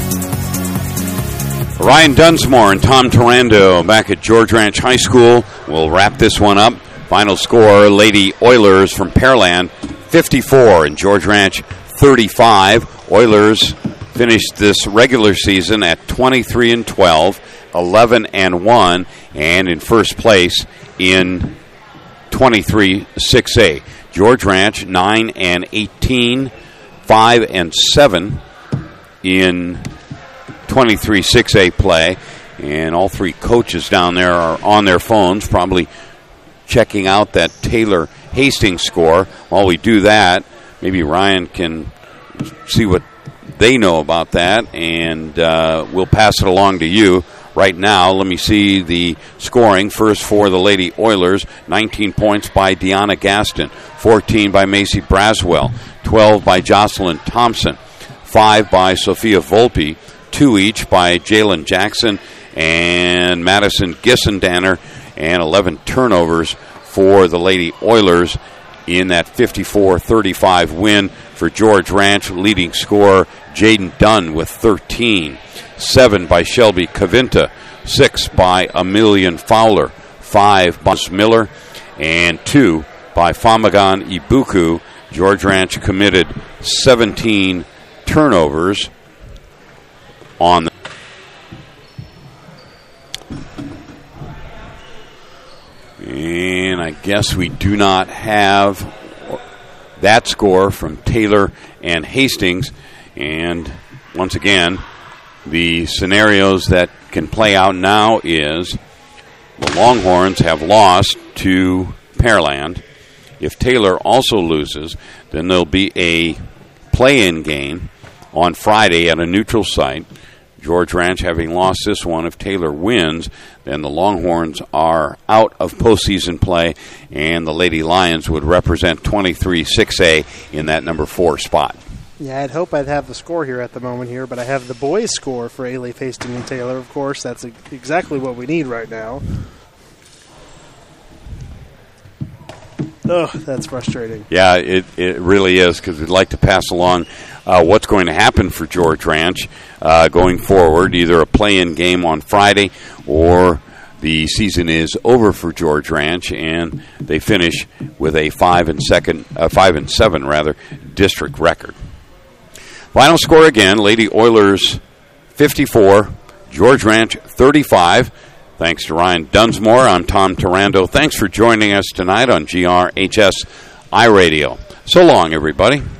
Ryan Dunsmore and Tom Tarando back at George Ranch High School. We'll wrap this one up. Final score, Lady Oilers from Pearland, 54, and George Ranch 35. Oilers finished this regular season at 23-12, 11-1, and in first place in 23-6A. George Ranch 9-18, 5-7 in 23-6A play, and all three coaches down there are on their phones, probably checking out that Taylor Hastings score. While we do that, maybe Ryan can see what they know about that, and we'll pass it along to you. Right now, let me see the scoring. First for the Lady Oilers, 19 points by Deanna Gaston, 14 by Macy Braswell, 12 by Jocelyn Thompson, 5 by Sophia Volpe, 2 each by Jalen Jackson and Madison Gissendanner, and 11 turnovers for the Lady Oilers in that 54-35 win for George Ranch. Leading scorer Jaden Dunn with 13. 7 by Shelby Cavinta, 6 by Emilian Fowler, 5 by Miller, and 2 by Famagan Ibuku. George Ranch committed 17 turnovers on the and I guess we do not have that score from Taylor and Hastings. And once again, the scenarios that can play out now is the Longhorns have lost to Pearland. If Taylor also loses, then there'll be a play-in game on Friday at a neutral site. George Ranch having lost this one, if Taylor wins, then the Longhorns are out of postseason play, and the Lady Lions would represent 23-6A in that number 4 spot. Yeah, I'd hope I'd have the score here at the moment here, but I have the boys' score for A-Leaf, Hastings, and Taylor, of course. That's exactly what we need right now. Oh, that's frustrating. Yeah, it really is, because we'd like to pass along what's going to happen for George Ranch going forward, either a play-in game on Friday or the season is over for George Ranch, and they finish with a 5-7 district record. Final score again, Lady Oilers 54, George Ranch 35. Thanks to Ryan Dunsmore, I'm Tom Tarando. Thanks for joining us tonight on GRHS iRadio. So long, everybody.